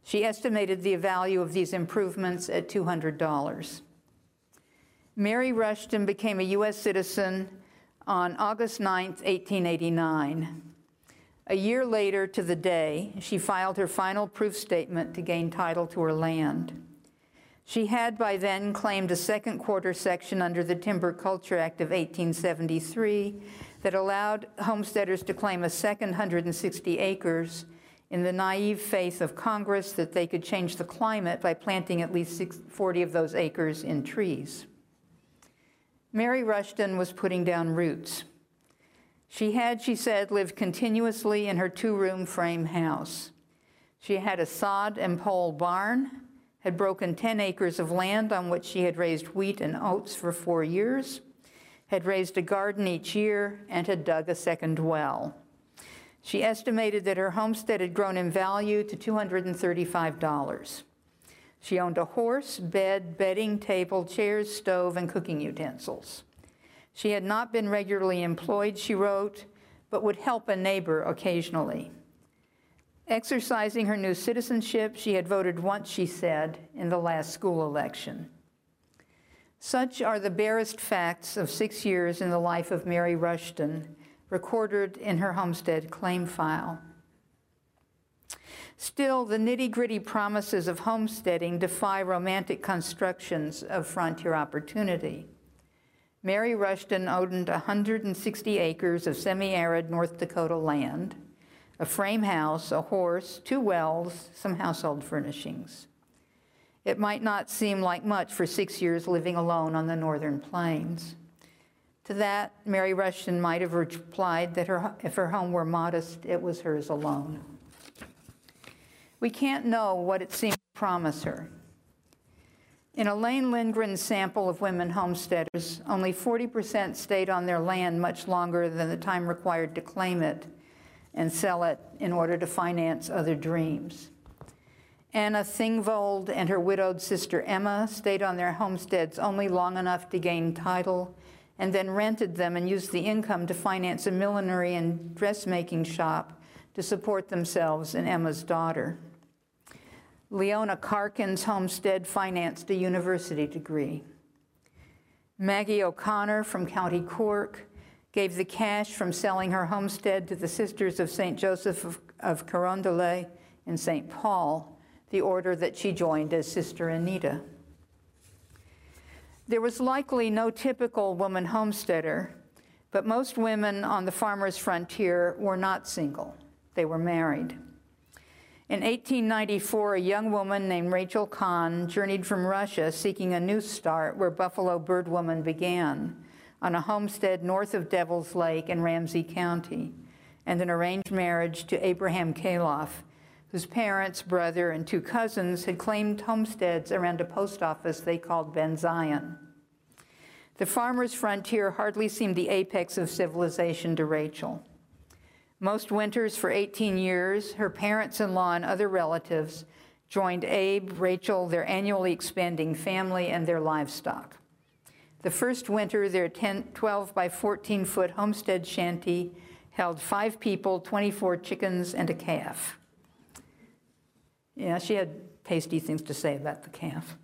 She estimated the value of these improvements at $200. Mary Rushton became a U.S. citizen on August 9, 1889. A year later to the day, she filed her final proof statement to gain title to her land. She had by then claimed a second quarter section under the Timber Culture Act of 1873 that allowed homesteaders to claim a second 160 acres in the naive faith of Congress that they could change the climate by planting at least 40 of those acres in trees. Mary Rushton was putting down roots. She had, she said, lived continuously in her two-room frame house. She had a sod and pole barn, had broken 10 acres of land on which she had raised wheat and oats for 4 years, had raised a garden each year, and had dug a second well. She estimated that her homestead had grown in value to $235. She owned a horse, bed, bedding, table, chairs, stove, and cooking utensils. She had not been regularly employed, she wrote, but would help a neighbor occasionally. Exercising her new citizenship, she had voted once, she said, in the last school election. Such are the barest facts of 6 years in the life of Mary Rushton, recorded in her homestead claim file. Still, the nitty-gritty promises of homesteading defy romantic constructions of frontier opportunity. Mary Rushton owned 160 acres of semi-arid North Dakota land, a frame house, a horse, 2 wells, some household furnishings. It might not seem like much for 6 years living alone on the northern plains. To that, Mary Rushton might have replied that if her home were modest, it was hers alone. We can't know what it seemed to promise her. In Elaine Lindgren's sample of women homesteaders, only 40% stayed on their land much longer than the time required to claim it and sell it in order to finance other dreams. Anna Thingvold and her widowed sister Emma stayed on their homesteads only long enough to gain title and then rented them and used the income to finance a millinery and dressmaking shop to support themselves and Emma's daughter. Leona Karkin's homestead financed a university degree. Maggie O'Connor from County Cork gave the cash from selling her homestead to the Sisters of St. Joseph of Carondelet in St. Paul, the order that she joined as Sister Anita. There was likely no typical woman homesteader, but most women on the farmer's frontier were not single. They were married. In 1894, a young woman named Rachel Kahn journeyed from Russia seeking a new start where Buffalo Bird Woman began, on a homestead north of Devil's Lake in Ramsey County, and an arranged marriage to Abraham Kaloff, whose parents, brother, and 2 cousins had claimed homesteads around a post office they called Ben Zion. The farmer's frontier hardly seemed the apex of civilization to Rachel. Most winters for 18 years, her parents-in-law and other relatives joined Abe, Rachel, their annually expanding family, and their livestock. The first winter, their 12 by 14-foot homestead shanty held 5 people, 24 chickens, and a calf. Yeah, she had tasty things to say about the calf.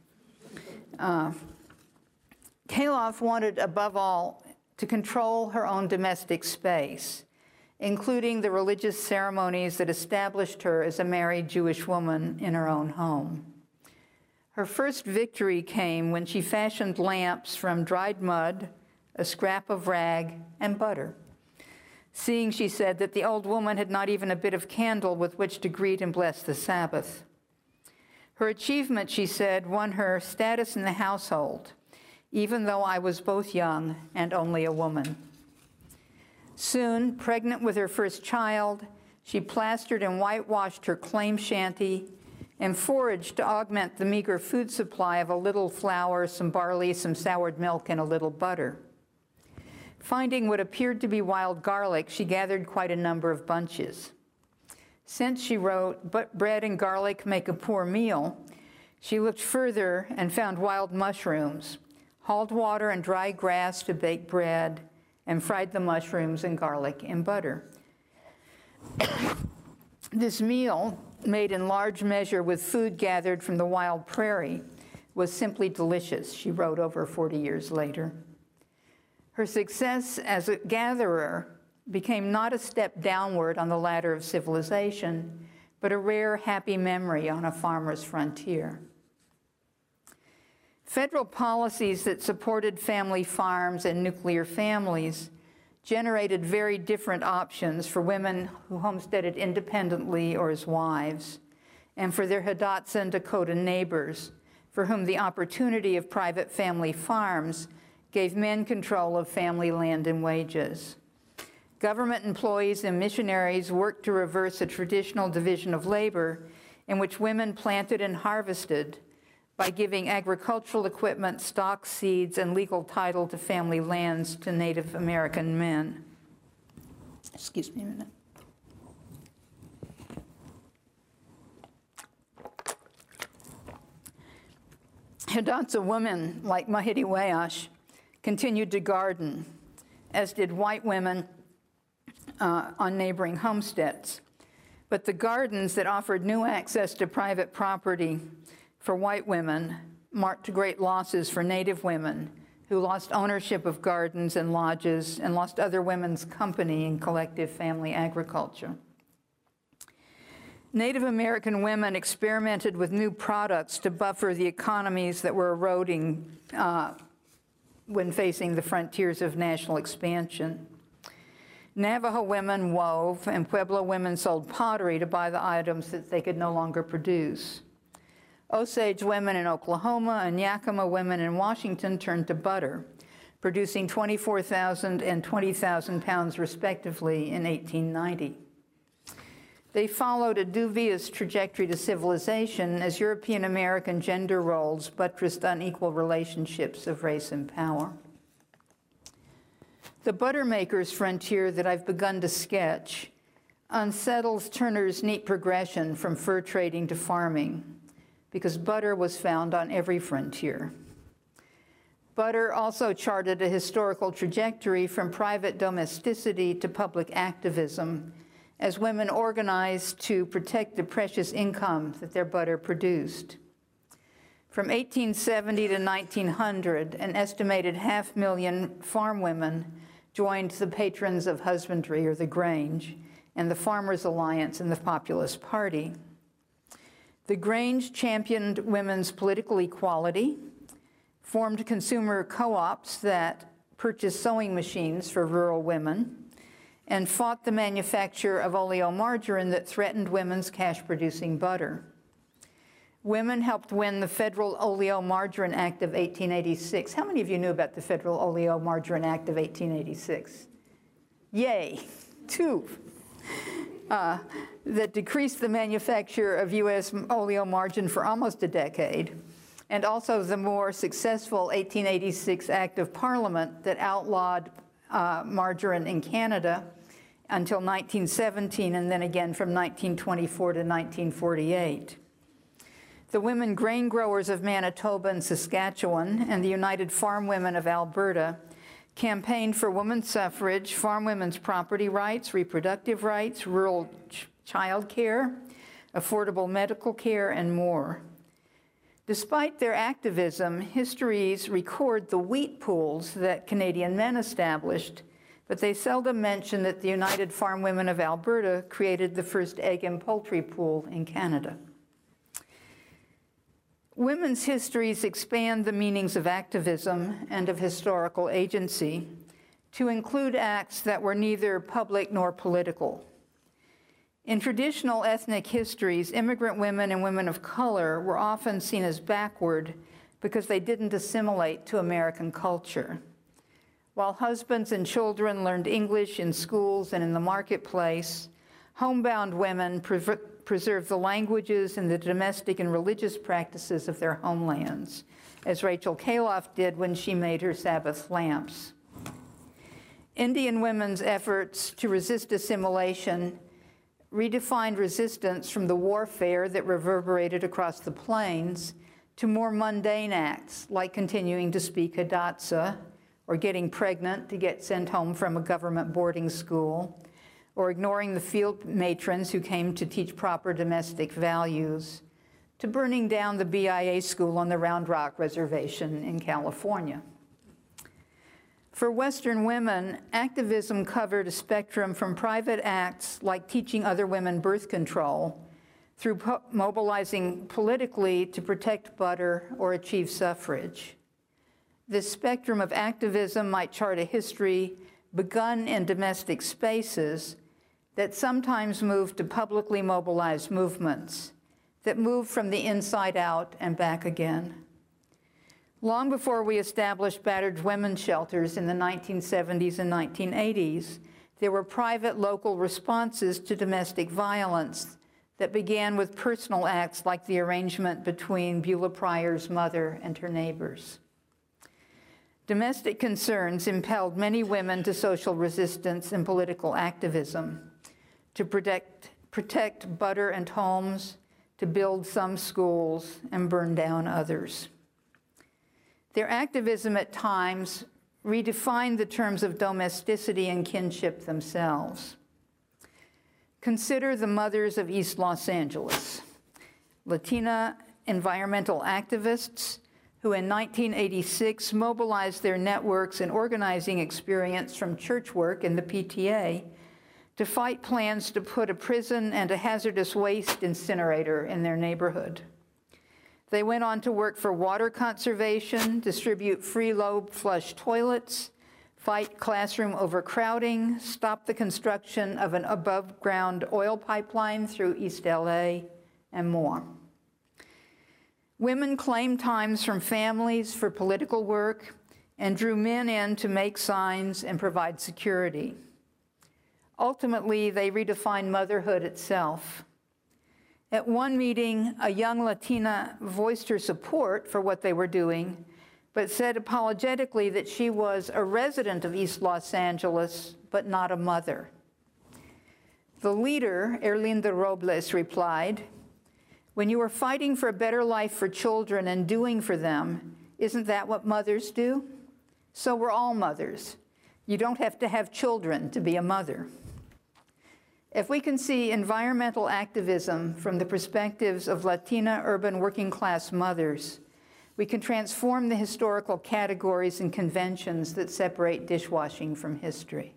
Kaloff wanted, above all, to control her own domestic space, including the religious ceremonies that established her as a married Jewish woman in her own home. Her first victory came when she fashioned lamps from dried mud, a scrap of rag, and butter, seeing, she said, that the old woman had not even a bit of candle with which to greet and bless the Sabbath. Her achievement, she said, won her status in the household, even though I was both young and only a woman. Soon, pregnant with her first child, she plastered and whitewashed her claim shanty and foraged to augment the meager food supply of a little flour, some barley, some soured milk, and a little butter. Finding what appeared to be wild garlic, she gathered quite a number of bunches. Since, she wrote, "But bread and garlic make a poor meal," she looked further and found wild mushrooms, hauled water and dry grass to bake bread, and fried the mushrooms and garlic in butter. This meal, made in large measure with food gathered from the wild prairie, was simply delicious, she wrote over 40 years later. Her success as a gatherer became not a step downward on the ladder of civilization, but a rare, happy memory on a farmer's frontier. Federal policies that supported family farms and nuclear families generated very different options for women who homesteaded independently or as wives, and for their Hidatsa and Dakota neighbors, for whom the opportunity of private family farms gave men control of family land and wages. Government employees and missionaries worked to reverse a traditional division of labor in which women planted and harvested by giving agricultural equipment, stock, seeds, and legal title to family lands to Native American men. Excuse me a minute. Hidatsa women, like Mahiti-Wayash, continued to garden, as did white women on neighboring homesteads. But the gardens that offered new access to private property for white women marked great losses for Native women, who lost ownership of gardens and lodges and lost other women's company in collective family agriculture. Native American women experimented with new products to buffer the economies that were eroding when facing the frontiers of national expansion. Navajo women wove, and Pueblo women sold pottery to buy the items that they could no longer produce. Osage women in Oklahoma and Yakima women in Washington turned to butter, producing 24,000 and 20,000 pounds respectively in 1890. They followed a dubious trajectory to civilization as European American gender roles buttressed unequal relationships of race and power. The buttermaker's frontier that I've begun to sketch unsettles Turner's neat progression from fur trading to farming, because butter was found on every frontier. Butter also charted a historical trajectory from private domesticity to public activism as women organized to protect the precious income that their butter produced. From 1870 to 1900, an estimated 500,000 farm women joined the Patrons of Husbandry, or the Grange, and the Farmers' Alliance and the Populist Party. The Grange championed women's political equality, formed consumer co-ops that purchased sewing machines for rural women, and fought the manufacture of oleomargarine that threatened women's cash-producing butter. Women helped win the Federal Oleomargarine Act of 1886. How many of you knew about the Federal Oleomargarine Act of 1886? Yay, 2. That decreased the manufacture of U.S. oleomargarine for almost a decade, and also the more successful 1886 Act of Parliament that outlawed margarine in Canada until 1917, and then again from 1924 to 1948. The women grain growers of Manitoba and Saskatchewan and the United Farm Women of Alberta campaigned for women's suffrage, farm women's property rights, reproductive rights, rural child care, affordable medical care, and more. Despite their activism, histories record the wheat pools that Canadian men established, but they seldom mention that the United Farm Women of Alberta created the first egg and poultry pool in Canada. Women's histories expand the meanings of activism and of historical agency to include acts that were neither public nor political. In traditional ethnic histories, immigrant women and women of color were often seen as backward because they didn't assimilate to American culture. While husbands and children learned English in schools and in the marketplace, homebound women preserved the languages and the domestic and religious practices of their homelands, as Rachel Kaloff did when she made her Sabbath lamps. Indian women's efforts to resist assimilation redefined resistance from the warfare that reverberated across the plains to more mundane acts, like continuing to speak Hidatsa, or getting pregnant to get sent home from a government boarding school, or ignoring the field matrons who came to teach proper domestic values, to burning down the BIA school on the Round Rock Reservation in California. For Western women, activism covered a spectrum from private acts like teaching other women birth control, through mobilizing politically to protect butter or achieve suffrage. This spectrum of activism might chart a history begun in domestic spaces that sometimes moved to publicly mobilized movements that moved from the inside out and back again. Long before we established battered women's shelters in the 1970s and 1980s, there were private local responses to domestic violence that began with personal acts like the arrangement between Beulah Pryor's mother and her neighbors. Domestic concerns impelled many women to social resistance and political activism, to protect butter and homes, to build some schools and burn down others. Their activism at times redefined the terms of domesticity and kinship themselves. Consider the mothers of East Los Angeles, Latina environmental activists who in 1986 mobilized their networks and organizing experience from church work in the PTA to fight plans to put a prison and a hazardous waste incinerator in their neighborhood. They went on to work for water conservation, distribute free lobe flush toilets, fight classroom overcrowding, stop the construction of an above-ground oil pipeline through East LA, and more. Women claimed times from families for political work and drew men in to make signs and provide security. Ultimately, they redefined motherhood itself. At one meeting, a young Latina voiced her support for what they were doing, but said apologetically that she was a resident of East Los Angeles, but not a mother. The leader, Erlinda Robles, replied, "When you are fighting for a better life for children and doing for them, isn't that what mothers do? So we're all mothers. You don't have to have children to be a mother." If we can see environmental activism from the perspectives of Latina urban working class mothers, we can transform the historical categories and conventions that separate dishwashing from history.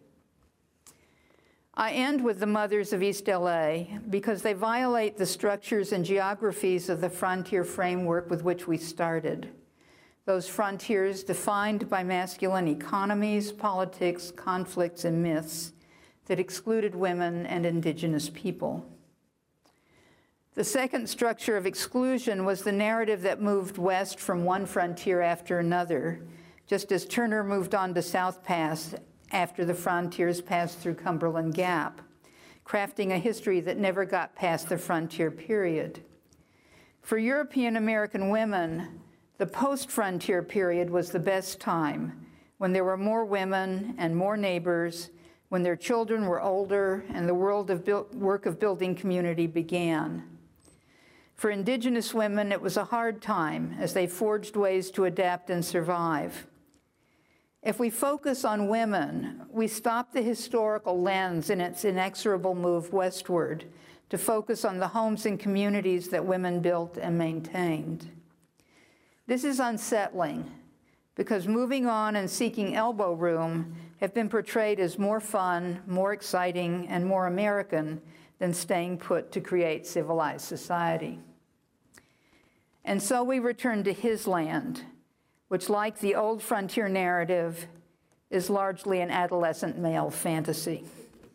I end with the mothers of East LA because they violate the structures and geographies of the frontier framework with which we started. Those frontiers defined by masculine economies, politics, conflicts, and myths that excluded women and indigenous people. The second structure of exclusion was the narrative that moved west from one frontier after another, just as Turner moved on to South Pass after the frontiers passed through Cumberland Gap, crafting a history that never got past the frontier period. For European American women, the post-frontier period was the best time, when there were more women and more neighbors, when their children were older and the work of building community began. For indigenous women, it was a hard time as they forged ways to adapt and survive. If we focus on women, we stop the historical lens in its inexorable move westward to focus on the homes and communities that women built and maintained. This is unsettling because moving on and seeking elbow room have been portrayed as more fun, more exciting, and more American than staying put to create civilized society. And so we return to his land, which, like the old frontier narrative, is largely an adolescent male fantasy.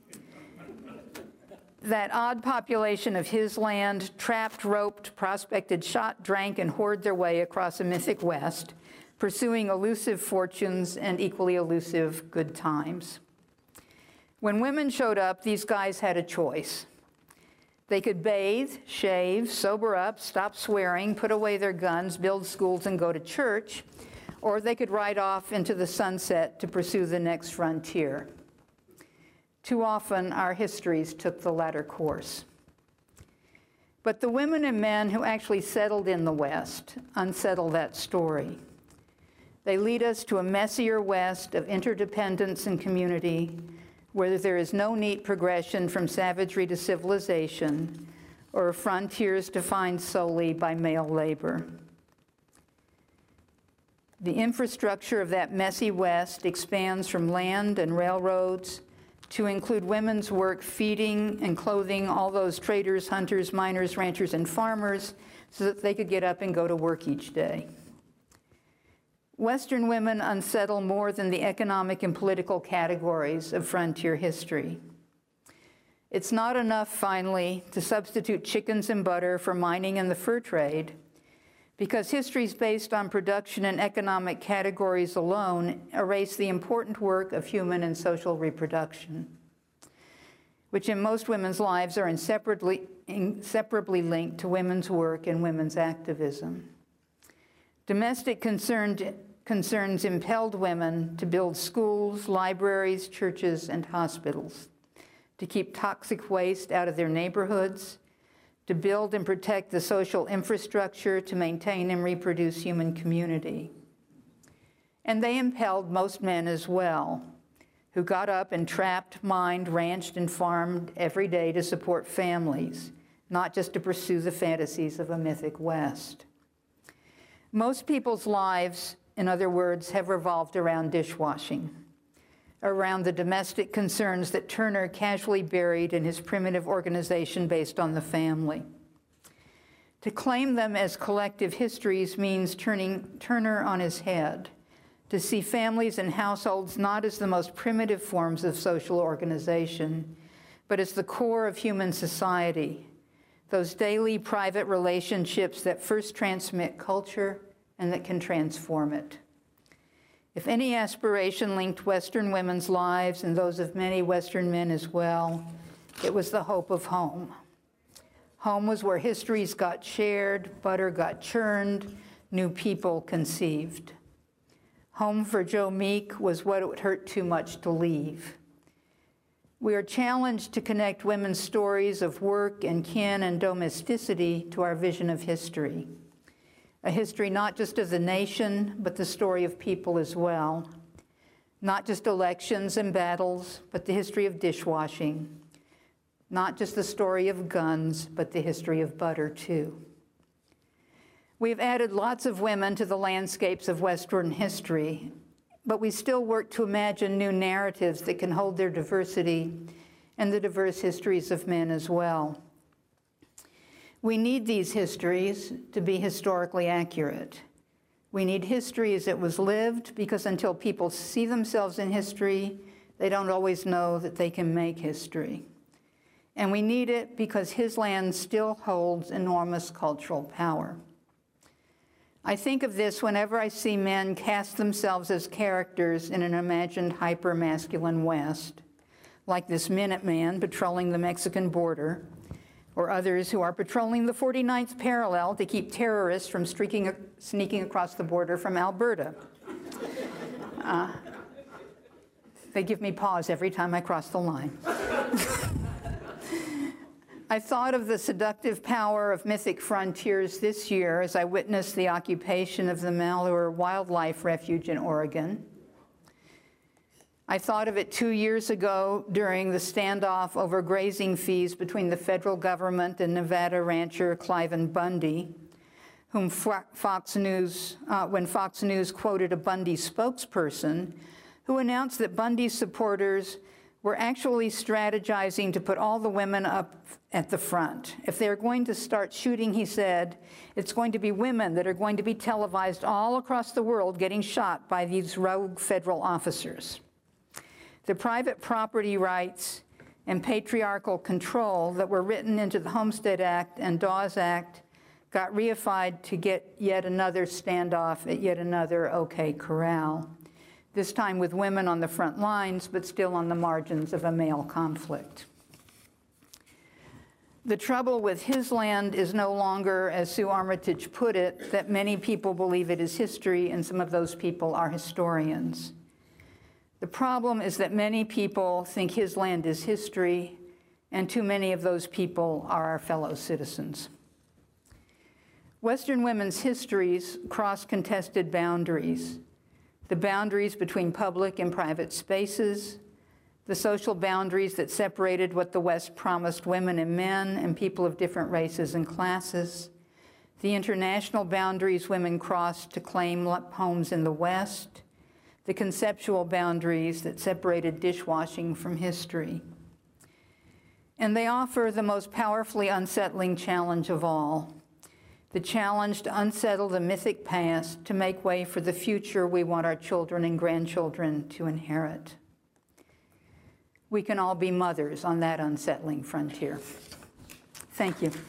That odd population of his land trapped, roped, prospected, shot, drank, and whored their way across a mythic West, pursuing elusive fortunes and equally elusive good times. When women showed up, these guys had a choice. They could bathe, shave, sober up, stop swearing, put away their guns, build schools, and go to church, or they could ride off into the sunset to pursue the next frontier. Too often, our histories took the latter course. But the women and men who actually settled in the West unsettle that story. They lead us to a messier West of interdependence and community, where there is no neat progression from savagery to civilization, or frontiers defined solely by male labor. The infrastructure of that messy West expands from land and railroads to include women's work feeding and clothing all those traders, hunters, miners, ranchers, and farmers so that they could get up and go to work each day. Western women unsettle more than the economic and political categories of frontier history. It's not enough, finally, to substitute chickens and butter for mining and the fur trade, because histories based on production and economic categories alone erase the important work of human and social reproduction, which in most women's lives are inseparably linked to women's work and women's activism. Domestic concerns impelled women to build schools, libraries, churches, and hospitals, to keep toxic waste out of their neighborhoods, to build and protect the social infrastructure to maintain and reproduce human community. And they impelled most men as well, who got up and trapped, mined, ranched, and farmed every day to support families, not just to pursue the fantasies of a mythic West. Most people's lives, in other words, have revolved around dishwashing, around the domestic concerns that Turner casually buried in his primitive organization based on the family. To claim them as collective histories means turning Turner on his head, to see families and households not as the most primitive forms of social organization, but as the core of human society, those daily private relationships that first transmit culture and that can transform it. If any aspiration linked Western women's lives and those of many Western men as well, it was the hope of home. Home was where histories got shared, butter got churned, new people conceived. Home for Joe Meek was what it would hurt too much to leave. We are challenged to connect women's stories of work and kin and domesticity to our vision of history. A history not just of the nation, but the story of people as well. Not just elections and battles, but the history of dishwashing. Not just the story of guns, but the history of butter, too. We've added lots of women to the landscapes of Western history, but we still work to imagine new narratives that can hold their diversity and the diverse histories of men as well. We need these histories to be historically accurate. We need history as it was lived, because until people see themselves in history, they don't always know that they can make history. And we need it because his land still holds enormous cultural power. I think of this whenever I see men cast themselves as characters in an imagined hyper-masculine West, like this Minuteman patrolling the Mexican border, or others who are patrolling the 49th parallel to keep terrorists from sneaking across the border from Alberta. They give me pause every time I cross the line. I thought of the seductive power of mythic frontiers this year as I witnessed the occupation of the Malheur Wildlife Refuge in Oregon. I thought of it 2 years ago during the standoff over grazing fees between the federal government and Nevada rancher Cliven Bundy, whom when Fox News quoted a Bundy spokesperson who announced that Bundy's supporters were actually strategizing to put all the women up at the front. If they're going to start shooting, he said, it's going to be women that are going to be televised all across the world getting shot by these rogue federal officers. The private property rights and patriarchal control that were written into the Homestead Act and Dawes Act got reified to get yet another standoff at yet another OK Corral, this time with women on the front lines, but still on the margins of a male conflict. The trouble with his land is no longer, as Sue Armitage put it, that many people believe it is history, and some of those people are historians. The problem is that many people think his land is history, and too many of those people are our fellow citizens. Western women's histories cross contested boundaries, the boundaries between public and private spaces, the social boundaries that separated what the West promised women and men and people of different races and classes, the international boundaries women crossed to claim homes in the West, the conceptual boundaries that separated dishwashing from history. And they offer the most powerfully unsettling challenge of all, the challenge to unsettle the mythic past to make way for the future we want our children and grandchildren to inherit. We can all be mothers on that unsettling frontier. Thank you.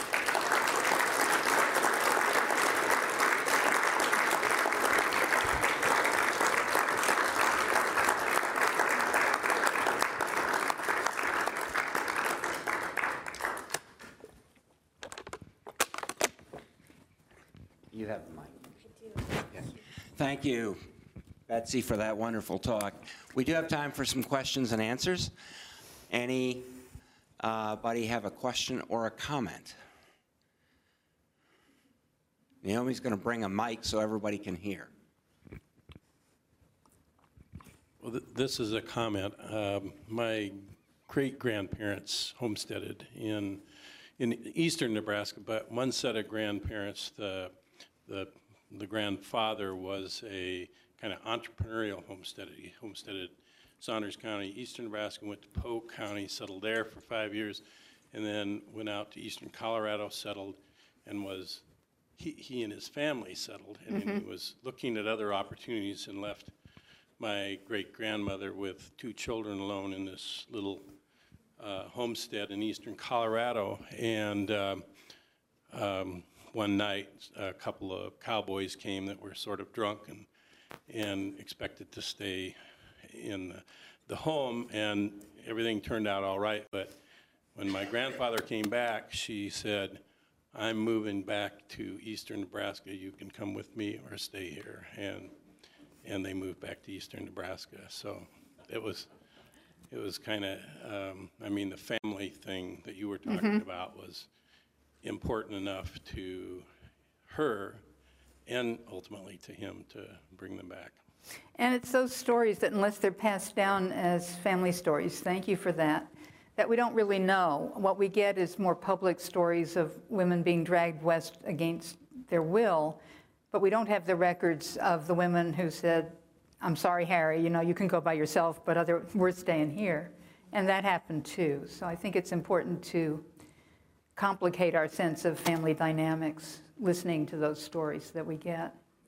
You have the mic. Yes. Thank you, Betsy, for that wonderful talk. We do have time for some questions and answers. Anybody have a question or a comment? Naomi's going to bring a mic so everybody can hear. Well, this is a comment. My great-grandparents homesteaded in eastern Nebraska, but one set of grandparents, the grandfather was a kind of entrepreneurial homesteader. He homesteaded Saunders County, eastern Nebraska, went to Polk County, settled there for 5 years, and then went out to eastern Colorado, settled, and he and his family settled, and then he was looking at other opportunities and left my great-grandmother with 2 children alone in this little homestead in eastern Colorado. And one night, a couple of cowboys came that were sort of drunk and expected to stay in the home, and everything turned out all right. But when my grandfather came back, she said, "I'm moving back to eastern Nebraska. You can come with me or stay here." And they moved back to eastern Nebraska. So it was kind of, I mean, the family thing that you were talking about was important enough to her and ultimately to him to bring them back. And it's those stories that, unless they're passed down as family stories, thank you for that we don't really know. What we get is more public stories of women being dragged west against their will, but we don't have the records of the women who said, "I'm sorry, Harry, you can go by yourself, but we're staying here." And that happened too. So I think it's important to complicate our sense of family dynamics, listening to those stories that we get.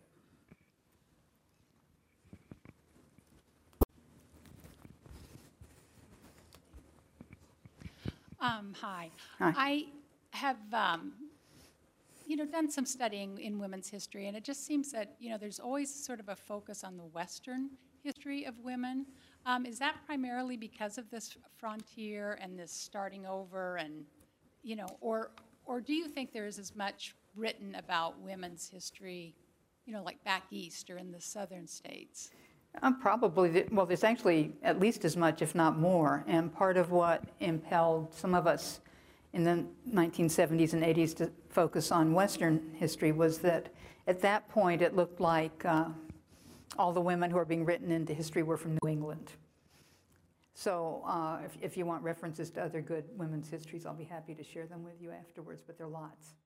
Hi. Hi. I have, done some studying in women's history, and it just seems that, there's always sort of a focus on the Western history of women. Is that primarily because of this frontier and this starting over, and, or do you think there is as much written about women's history, like back east or in the southern states? Probably, well, there's actually at least as much, if not more. And part of what impelled some of us in the 1970s and 80s to focus on Western history was that at that point it looked like all the women who are being written into history were from New England. So if you want references to other good women's histories, I'll be happy to share them with you afterwards, but there are lots.